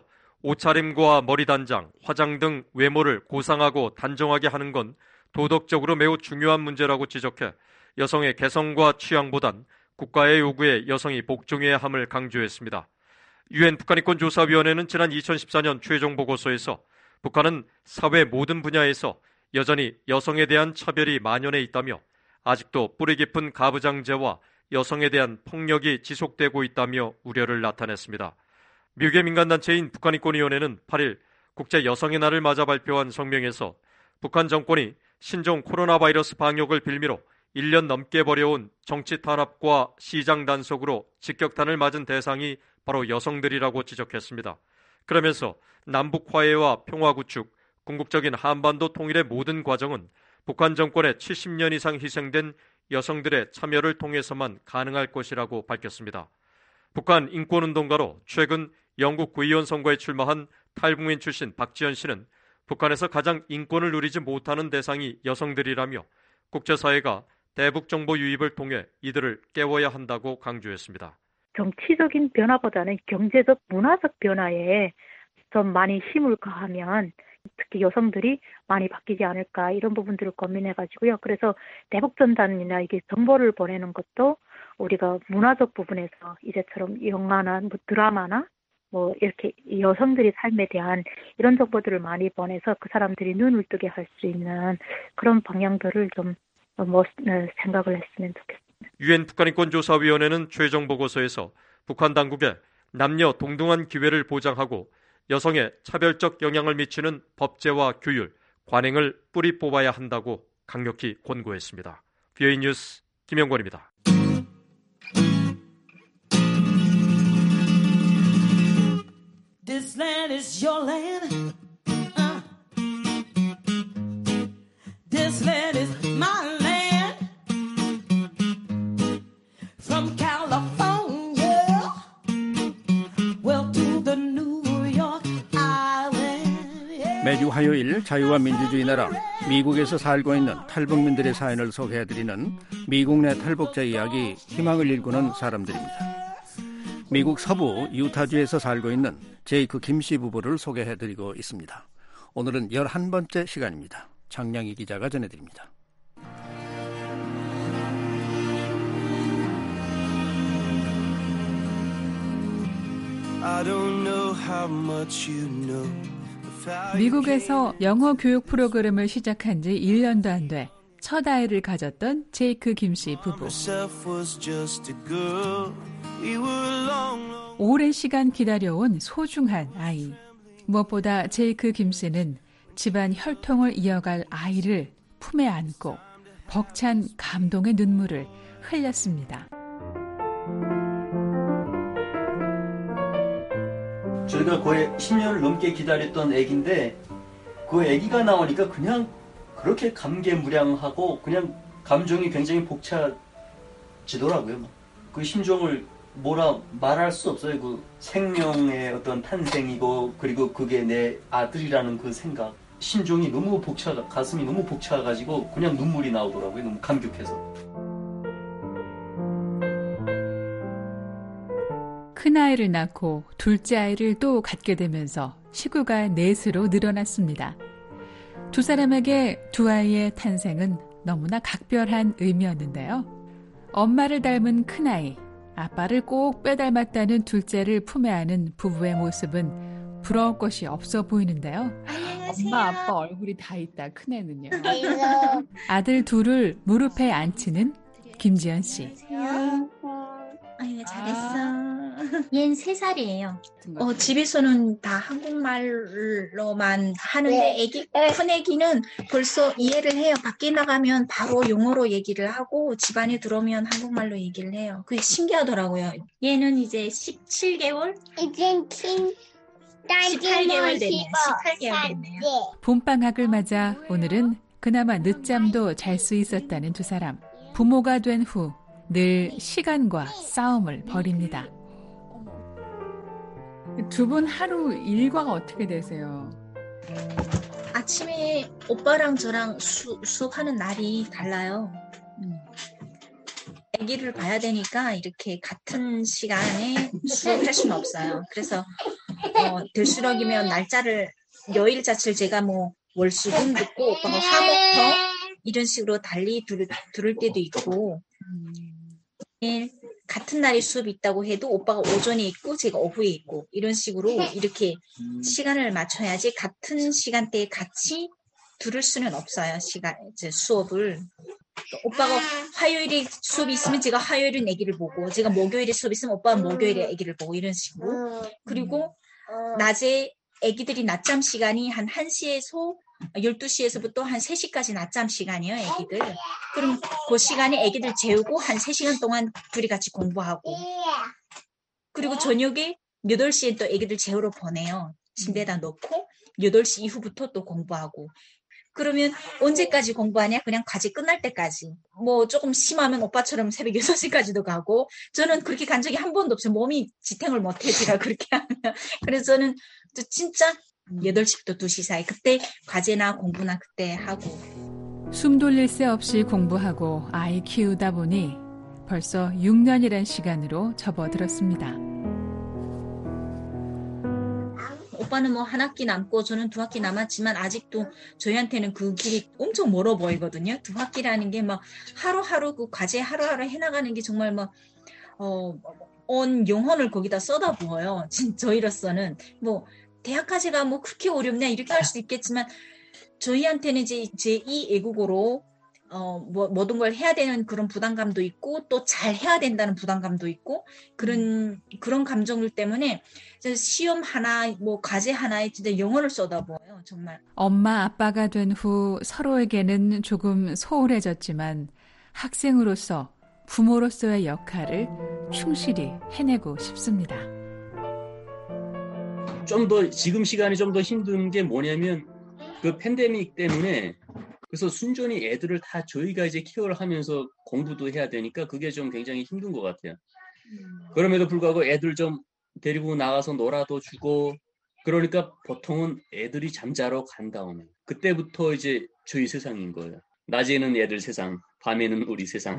옷차림과 머리 단장, 화장 등 외모를 고상하고 단정하게 하는 건 도덕적으로 매우 중요한 문제라고 지적해 여성의 개성과 취향보단 국가의 요구에 여성이 복종해야 함을 강조했습니다. 유엔 북한인권조사위원회는 지난 이천십사년 최종 보고서에서 북한은 사회 모든 분야에서 여전히 여성에 대한 차별이 만연해 있다며 아직도 뿌리 깊은 가부장제와 여성에 대한 폭력이 지속되고 있다며 우려를 나타냈습니다. 미국의 민간단체인 북한인권위원회는 팔 일 국제 여성의 날을 맞아 발표한 성명에서 북한 정권이 신종 코로나 바이러스 방역을 빌미로 일 년 넘게 벌여온 정치 탄압과 시장 단속으로 직격탄을 맞은 대상이 바로 여성들이라고 지적했습니다. 그러면서 남북 화해와 평화 구축, 궁극적인 한반도 통일의 모든 과정은 북한 정권의 칠십 년 이상 희생된 여성들의 참여를 통해서만 가능할 것이라고 밝혔습니다. 북한 인권운동가로 최근 영국 구의원 선거에 출마한 탈북민 출신 박지연 씨는 북한에서 가장 인권을 누리지 못하는 대상이 여성들이라며 국제사회가 대북 정보 유입을 통해 이들을 깨워야 한다고 강조했습니다. 정치적인 변화보다는 경제적, 문화적 변화에 좀 많이 힘을 가하면 특히 여성들이 많이 바뀌지 않을까 이런 부분들을 고민해가지고요. 그래서 대북전단이나 이게 정보를 보내는 것도 우리가 문화적 부분에서 이제처럼 영화나 뭐 드라마나 뭐 이렇게 여성들의 삶에 대한 이런 정보들을 많이 보내서 그 사람들이 눈을 뜨게 할 수 있는 그런 방향들을 좀 뭐 생각을 했으면 좋겠습니다. 유엔 북한인권조사위원회는 최종 보고서에서 북한 당국에 남녀 동등한 기회를 보장하고 여성에 차별적 영향을 미치는 법제와 규율, 관행을 뿌리 뽑아야 한다고 강력히 권고했습니다. 비오이 뉴스 김영권입니다. This land is your land. Uh. This land is my land. From California, well to the New York Island. 매주 화요일 자유와 민주주의 나라 미국에서 살고 있는 탈북민들의 사연을 소개해드리는 미국 내 탈북자 이야기, 희망을 일구는 사람들입니다. 미국 서부 유타주에서 살고 있는 제이크 김씨 부부를 소개해드리고 있습니다. 오늘은 열한 번째 시간입니다. 장량희 기자가 전해드립니다. 미국에서 영어 교육 프로그램을 시작한 지 일 년도 안 돼 첫 아이를 가졌던 제이크 김씨 부부. 오랜 시간 기다려온 소중한 아이. 무엇보다 제이크 김씨는 집안 혈통을 이어갈 아이를 품에 안고 벅찬 감동의 눈물을 흘렸습니다. 저희가 거의 십 년을 넘게 기다렸던 애기인데 그 애기가 나오니까 그냥 그렇게 감개무량하고 그냥 감정이 굉장히 벅차지더라고요. 그 심정을 뭐라 말할 수 없어요. 그 생명의 어떤 탄생이고 그리고 그게 내 아들이라는 그 생각. 심정이 너무 벅차, 가슴이 너무 벅차가지고 그냥 눈물이 나오더라고요. 너무 감격해서. 큰아이를 낳고 둘째 아이를 또 갖게 되면서 식구가 넷으로 늘어났습니다. 두 사람에게 두 아이의 탄생은 너무나 각별한 의미였는데요. 엄마를 닮은 큰아이, 아빠를 꼭 빼닮았다는 둘째를 품에 안은 부부의 모습은 부러울 것이 없어 보이는데요. 엄마, 아빠 얼굴이 다 있다, 큰애는요. 아들 둘을 무릎에 앉히는 김지연 씨. 아유, 잘했어. 얘는 세 살이에요. 어, 집에서는 다 한국말로만 하는데 네. 애기, 큰 애기는 벌써 이해를 해요. 밖에 나가면 바로 영어로 얘기를 하고 집안에 들어오면 한국말로 얘기를 해요. 그게 신기하더라고요. 얘는 이제 십칠 개월? 이젠 킨 십팔 개월 됐네요. 십팔 개월 됐네요. 봄방학을 맞아 오늘은 그나마 늦잠도 잘 수 있었다는 두 사람. 부모가 된 후 늘 시간과 싸움을 벌입니다. 두 분 하루 일과가 어떻게 되세요? 아침에 오빠랑 저랑 수, 수업하는 날이 달라요. 음. 아기를 봐야 되니까 이렇게 같은 시간에 수업할 수는 없어요. 그래서 어, 될수록이면 날짜를 여일 자체를 제가 뭐 월수금 듣고 오빠가 화목터 이런 식으로 달리 들을, 들을 때도 있고 음. 같은 날에 수업이 있다고 해도 오빠가 오전에 있고 제가 오후에 있고 이런 식으로 이렇게 시간을 맞춰야지 같은 시간대에 같이 들을 수는 없어요. 시간 이제 수업을 오빠가 화요일에 수업이 있으면 제가 화요일은 아기를 보고 제가 목요일에 수업이 있으면 오빠가 목요일에 아기를 보고 이런 식으로 그리고 낮에 아기들이 낮잠 시간이 한 한 시에서 열두 시에서부터 한 세 시까지 낮잠 시간이에요, 애기들. 그럼 그 시간에 애기들 재우고 한 세 시간 동안 둘이 같이 공부하고. 그리고 저녁에 여덟 시에 또 애기들 재우러 보내요. 침대에다 놓고 여덟 시 이후부터 또 공부하고. 그러면 언제까지 공부하냐? 그냥 과제 끝날 때까지. 뭐 조금 심하면 오빠처럼 새벽 여섯 시까지도 가고 저는 그렇게 간 적이 한 번도 없어요. 몸이 지탱을 못해, 제가 그렇게 하면. 그래서 저는 또 진짜 여덟 시부터 두 시 사이 그때 과제나 공부나 그때 하고 숨 돌릴 새 없이 공부하고 아이 키우다 보니 벌써 육 년이란 시간으로 접어들었습니다. 오빠는 뭐 한 학기 남고 저는 두 학기 남았지만 아직도 저희한테는 그 길이 엄청 멀어 보이거든요. 두 학기라는 게 막 하루하루 그 과제 하루하루 해나가는 게 정말 막 어, 온 영혼을 거기다 쏟아부어요. 저희로서는 뭐 대학 과제가 뭐 그렇게 어렵냐 이렇게 할 수도 있겠지만 저희한테는 이제 제이 외국어로 어, 뭐, 모든 걸 해야 되는 그런 부담감도 있고 또 잘 해야 된다는 부담감도 있고 그런 그런 감정들 때문에 시험 하나 뭐 과제 하나에 진짜 영혼을 쏟아부어요. 정말. 엄마 아빠가 된 후 서로에게는 조금 소홀해졌지만 학생으로서 부모로서의 역할을 충실히 해내고 싶습니다. 좀 더 지금 시간이 좀 더 힘든 게 뭐냐면 그 팬데믹 때문에 그래서 순전히 애들을 다 저희가 이제 케어를 하면서 공부도 해야 되니까 그게 좀 굉장히 힘든 것 같아요. 그럼에도 불구하고 애들 좀 데리고 나가서 놀아도 주고 그러니까 보통은 애들이 잠자러 간 다음에 그때부터 이제 저희 세상인 거예요. 낮에는 애들 세상, 밤에는 우리 세상.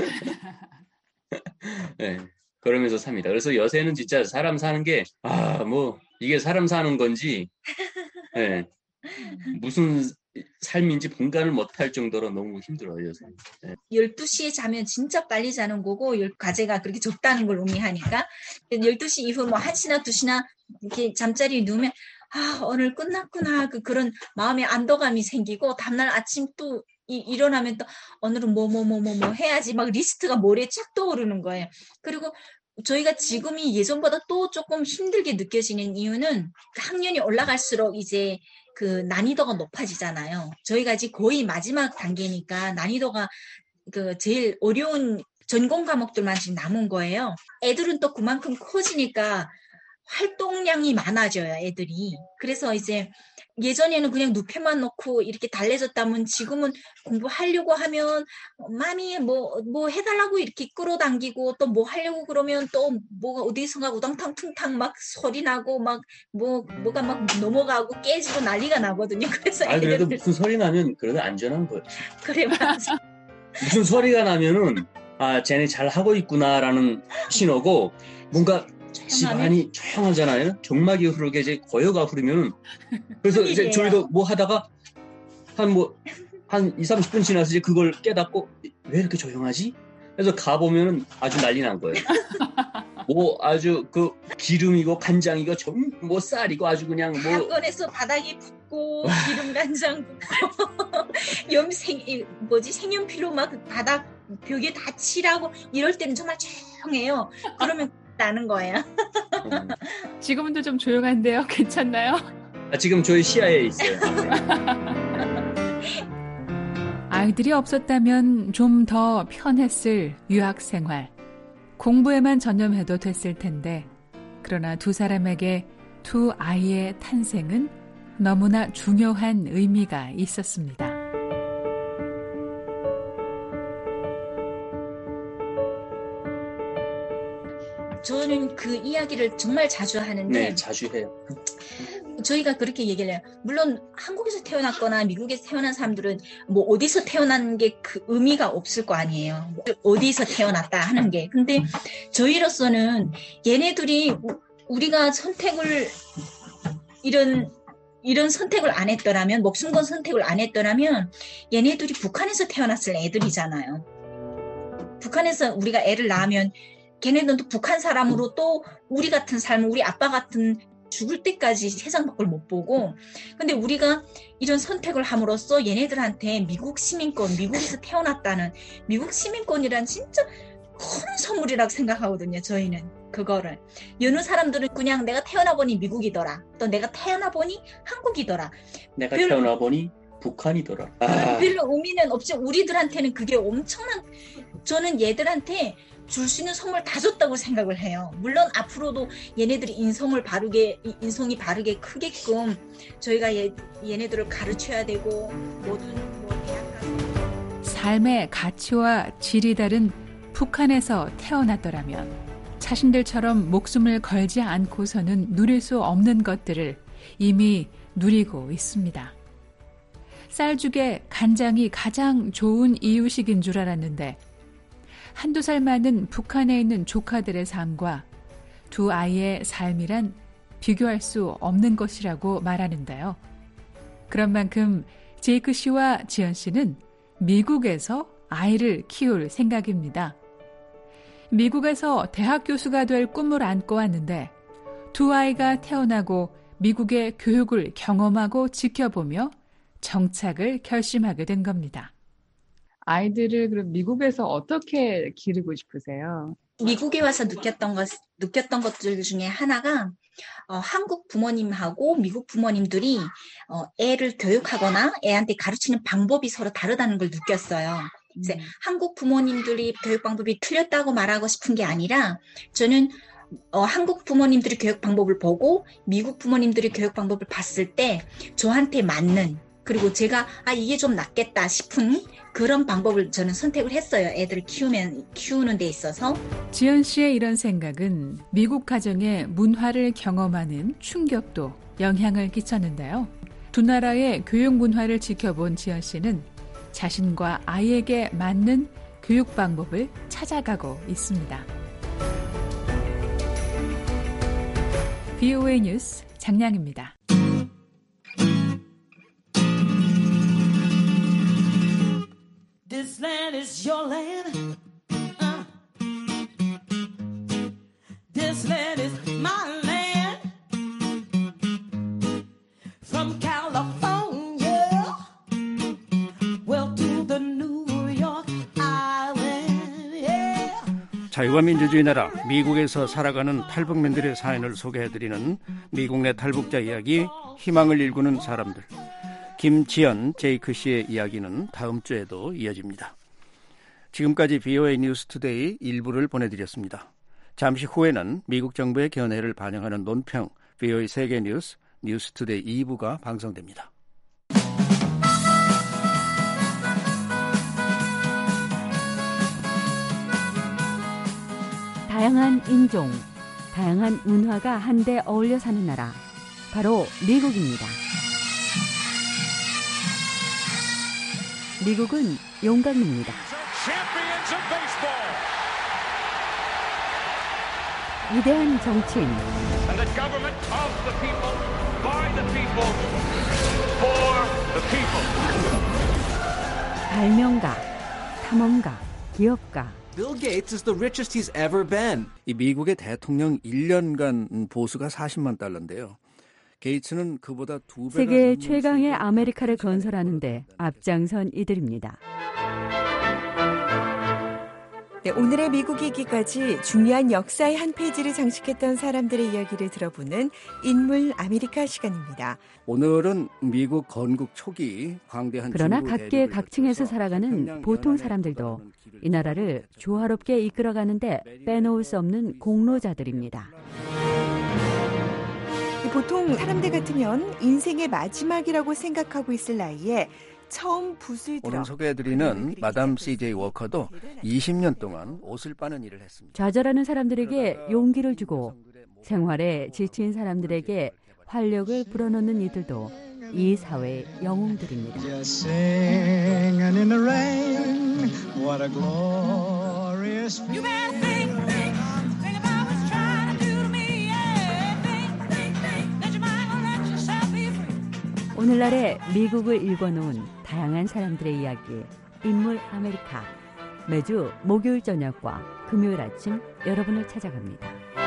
네. 그러면서 삽니다. 그래서 요새는 진짜 사람 사는 게, 아, 뭐, 이게 사람 사는 건지, 네. 무슨 삶인지 분간을 못할 정도로 너무 힘들어요, 요새. 네. 열두 시에 자면 진짜 빨리 자는 거고, 과제가 그렇게 적다는 걸 의미하니까, 열두 시 이후 뭐 한 시나 두 시나 이렇게 잠자리에 누우면, 아, 오늘 끝났구나. 그, 그런 마음의 안도감이 생기고, 다음날 아침 또 이, 일어나면 또 오늘은 뭐 뭐 뭐 뭐 뭐 해야지 막 리스트가 머리에 쫙 떠오르는 거예요. 그리고 저희가 지금이 예전보다 또 조금 힘들게 느껴지는 이유는 학년이 올라갈수록 이제 그 난이도가 높아지잖아요. 저희가 이제 거의 마지막 단계니까 난이도가 그 제일 어려운 전공 과목들만 지금 남은 거예요. 애들은 또 그만큼 커지니까 활동량이 많아져요, 애들이. 그래서 이제 예전에는 그냥 눕혀만 놓고 이렇게 달래줬다면 지금은 공부하려고 하면 마미 뭐, 뭐 해달라고 이렇게 끌어당기고 또 뭐 하려고 그러면 또 뭐가 어디선가 우당탕퉁탕 막 소리 나고 막 뭐, 뭐가 막 넘어가고 깨지고 난리가 나거든요. 그래서 아, 그래도 애들... 무슨 소리 나면 그래도 안전한 거예요. 그래, 맞아. 무슨 소리가 나면은 아, 쟤네 잘 하고 있구나라는 신호고 뭔가 집안이 조용하잖아요. 정막이 흐르게 이제 고요가 흐르면 그래서 이제 저희도 뭐 하다가 한 뭐 한 이삼십 분 지나서 이제 그걸 깨닫고 왜 이렇게 조용하지? 그래서 가보면은 아주 난리 난 거예요. 뭐 아주 그 기름이고 간장이고 좀 뭐 쌀이고 아주 그냥 뭐 학원에서 바닥이 붓고 기름 간장 붓고 염생 뭐지 색연필로 막 바닥 벽에 다 칠하고 이럴 때는 정말 조용해요. 그러면 나는 거예요. 지금은 좀 조용한데요. 괜찮나요? 아, 지금 저희 시야에 있어요. 아이들이 없었다면 좀 더 편했을 유학 생활. 공부에만 전념해도 됐을 텐데 그러나 두 사람에게 두 아이의 탄생은 너무나 중요한 의미가 있었습니다. 저는 그 이야기를 정말 자주 하는데 네, 자주 해요. 저희가 그렇게 얘기를 해요. 물론 한국에서 태어났거나 미국에서 태어난 사람들은 뭐 어디서 태어난 게 그 의미가 없을 거 아니에요. 어디서 태어났다 하는 게. 근데 저희로서는 얘네들이 우리가 선택을 이런 이런 선택을 안 했더라면 목숨 건 선택을 안 했더라면 얘네들이 북한에서 태어났을 애들이잖아요. 북한에서 우리가 애를 낳으면 걔네들도 북한 사람으로 또 우리 같은 삶을 우리 아빠 같은 죽을 때까지 세상 밖을 못 보고 근데 우리가 이런 선택을 함으로써 얘네들한테 미국 시민권, 미국에서 태어났다는 미국 시민권이란 진짜 큰 선물이라고 생각하거든요. 저희는 그거를. 여느 사람들은 그냥 내가 태어나 보니 미국이더라. 또 내가 태어나 보니 한국이더라. 내가 별, 태어나 보니 북한이더라. 아. 별로 의미는 없지. 우리들한테는 그게 엄청난 저는 얘들한테 줄 수 있는 선물 다 줬다고 생각을 해요. 물론 앞으로도 얘네들이 인성을 바르게 인성이 바르게 크게끔 저희가 얘, 얘네들을 가르쳐야 되고 모든 뭐 대학 가서 삶의 가치와 질이 다른 북한에서 태어났더라면 자신들처럼 목숨을 걸지 않고서는 누릴 수 없는 것들을 이미 누리고 있습니다. 쌀죽에 간장이 가장 좋은 이유식인 줄 알았는데 한두 살 많은 북한에 있는 조카들의 삶과 두 아이의 삶이란 비교할 수 없는 것이라고 말하는데요. 그런 만큼 제이크 씨와 지연 씨는 미국에서 아이를 키울 생각입니다. 미국에서 대학 교수가 될 꿈을 안고 왔는데 두 아이가 태어나고 미국의 교육을 경험하고 지켜보며 정착을 결심하게 된 겁니다. 아이들을 그럼 미국에서 어떻게 기르고 싶으세요? 미국에 와서 느꼈던 것, 느꼈던 것들 중에 하나가 어, 한국 부모님하고 미국 부모님들이 어, 애를 교육하거나 애한테 가르치는 방법이 서로 다르다는 걸 느꼈어요. 이제 음. 한국 부모님들이 교육 방법이 틀렸다고 말하고 싶은 게 아니라 저는 어, 한국 부모님들이 교육 방법을 보고 미국 부모님들이 교육 방법을 봤을 때 저한테 맞는 그리고 제가 아 이게 좀 낫겠다 싶은 그런 방법을 저는 선택을 했어요. 애들을 키우면 키우는 데 있어서. 지연 씨의 이런 생각은 미국 가정의 문화를 경험하는 충격도 영향을 끼쳤는데요. 두 나라의 교육 문화를 지켜본 지연 씨는 자신과 아이에게 맞는 교육 방법을 찾아가고 있습니다. 브이오에이 뉴스 장량입니다. This land is your land. Uh. This land is my land. From California, well to the New York Island. Yeah, 자유와 민주주의 나라 미국에서 살아가는 탈북민들의 사연을 소개해드리는 미국 내 탈북자 이야기, 희망을 일구는 사람들. 김지연, 제이크 씨의 이야기는 다음 주에도 이어집니다. 지금까지 브이오에이 뉴스투데이 일부를 보내드렸습니다. 잠시 후에는 미국 정부의 견해를 반영하는 논평 브이오에이 세계뉴스 뉴스투데이 이 부가 방송됩니다. 다양한 인종, 다양한 문화가 한데 어울려 사는 나라, 바로 미국입니다. 미국은 용광로입니다. 위대한 정치인, 발명가, 탐험가, 기업가. Bill Gates is the richest he's ever been. 이 미국의 대통령 일 년간 보수가 사십만 달러인데요. 게이츠는 그보다 두 배가 세계 최강의 아메리카를 건설하는데 앞장선 이들입니다. 네, 오늘의 미국 이기까지 중요한 역사의 한 페이지를 장식했던 사람들의 이야기를 들어보는 인물 아메리카 시간입니다. 오늘은 미국 건국 초기 광대한 그러나 각계 각층에서 살아가는 보통 사람들도 이 나라를 조화롭게 이끌어가는데 빼놓을 수 없는 공로자들입니다. 보통 사람들 같으면 인생의 마지막이라고 생각하고 있을 나이에 처음 붓을 들어 오늘 소개해드리는 마담 씨제이 워커도 이십 년 동안 옷을 빠는 일을 했습니다. 좌절하는 사람들에게 용기를 주고 생활에 지친 사람들에게 활력을 불어넣는 이들도 이 사회의 영웅들입니다. 오늘날의 미국을 읽어놓은 다양한 사람들의 이야기, 인물 아메리카. 매주 목요일 저녁과 금요일 아침 여러분을 찾아갑니다.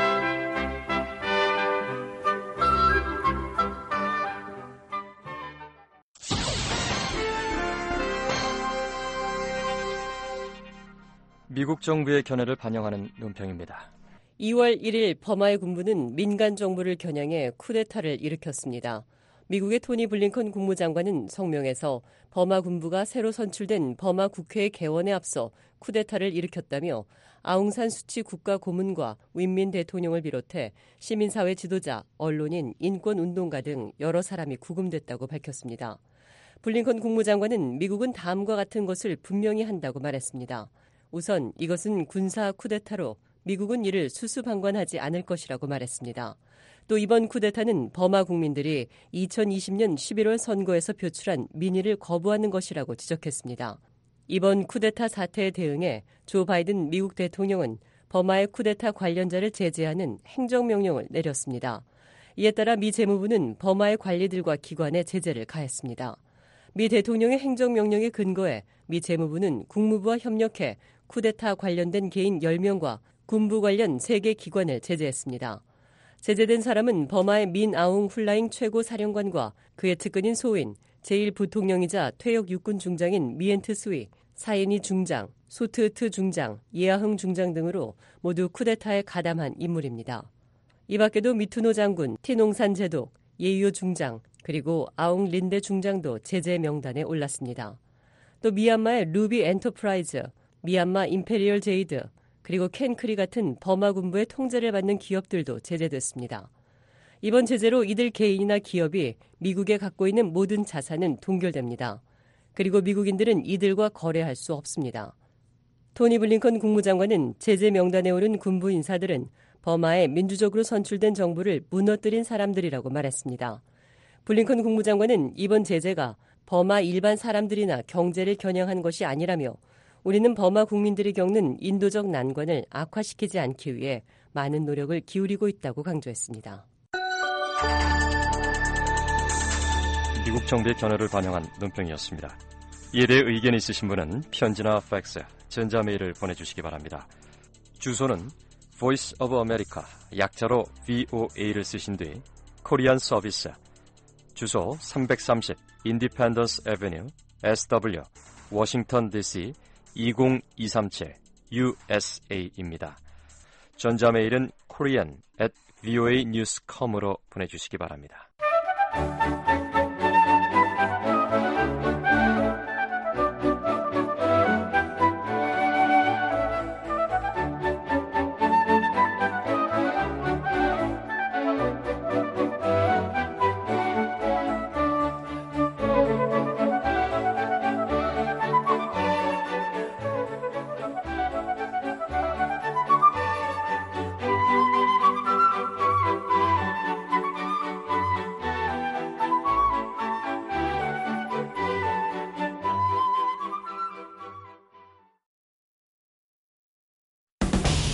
미국 정부의 견해를 반영하는 논평입니다. 이월 일일 버마의 군부는 민간 정부를 겨냥해 쿠데타를 일으켰습니다. 미국의 토니 블링컨 국무장관은 성명에서 버마 군부가 새로 선출된 버마 국회의 개원에 앞서 쿠데타를 일으켰다며 아웅산 수치 국가고문과 윈민 대통령을 비롯해 시민사회 지도자, 언론인, 인권운동가 등 여러 사람이 구금됐다고 밝혔습니다. 블링컨 국무장관은 미국은 다음과 같은 것을 분명히 한다고 말했습니다. 우선 이것은 군사 쿠데타로 미국은 이를 수수방관하지 않을 것이라고 말했습니다. 또 이번 쿠데타는 버마 국민들이 이천이십년 십일월 선거에서 표출한 민의를 거부하는 것이라고 지적했습니다. 이번 쿠데타 사태에 대응해 조 바이든 미국 대통령은 버마의 쿠데타 관련자를 제재하는 행정명령을 내렸습니다. 이에 따라 미 재무부는 버마의 관리들과 기관에 제재를 가했습니다. 미 대통령의 행정명령에 근거해 미 재무부는 국무부와 협력해 쿠데타 관련된 개인 열 명과 군부 관련 세 개 기관을 제재했습니다. 제재된 사람은 버마의 민 아웅 훌라잉 최고 사령관과 그의 측근인 소인, 제일 부통령이자 퇴역 육군 중장인 미엔트 스위, 사인이 중장, 소트트 중장, 예아흥 중장 등으로 모두 쿠데타에 가담한 인물입니다. 이 밖에도 미투노 장군, 티농산 제독, 예유오 중장, 그리고 아웅 린데 중장도 제재 명단에 올랐습니다. 또 미얀마의 루비 엔터프라이즈, 미얀마 임페리얼 제이드, 그리고 켄크리 같은 버마 군부의 통제를 받는 기업들도 제재됐습니다. 이번 제재로 이들 개인이나 기업이 미국에 갖고 있는 모든 자산은 동결됩니다. 그리고 미국인들은 이들과 거래할 수 없습니다. 토니 블링컨 국무장관은 제재 명단에 오른 군부 인사들은 버마의 민주적으로 선출된 정부를 무너뜨린 사람들이라고 말했습니다. 블링컨 국무장관은 이번 제재가 버마 일반 사람들이나 경제를 겨냥한 것이 아니라며 우리는 버마 국민들이 겪는 인도적 난관을 악화시키지 않기 위해 많은 노력을 기울이고 있다고 강조했습니다. 미국 정부의 견해를 반영한 논평이었습니다. 이에 대해 의견이 있으신 분은 편지나 팩스, 전자메일을 보내주시기 바랍니다. 주소는 Voice of America, 약자로 브이오에이를 쓰신 뒤 코리안 서비스, 주소 삼백삼십 Independence Avenue, 에스더블유, 워싱턴 디씨 이공이삼칠 유에스에이입니다. 전자메일은 korean at voanews 닷컴으로 보내주시기 바랍니다.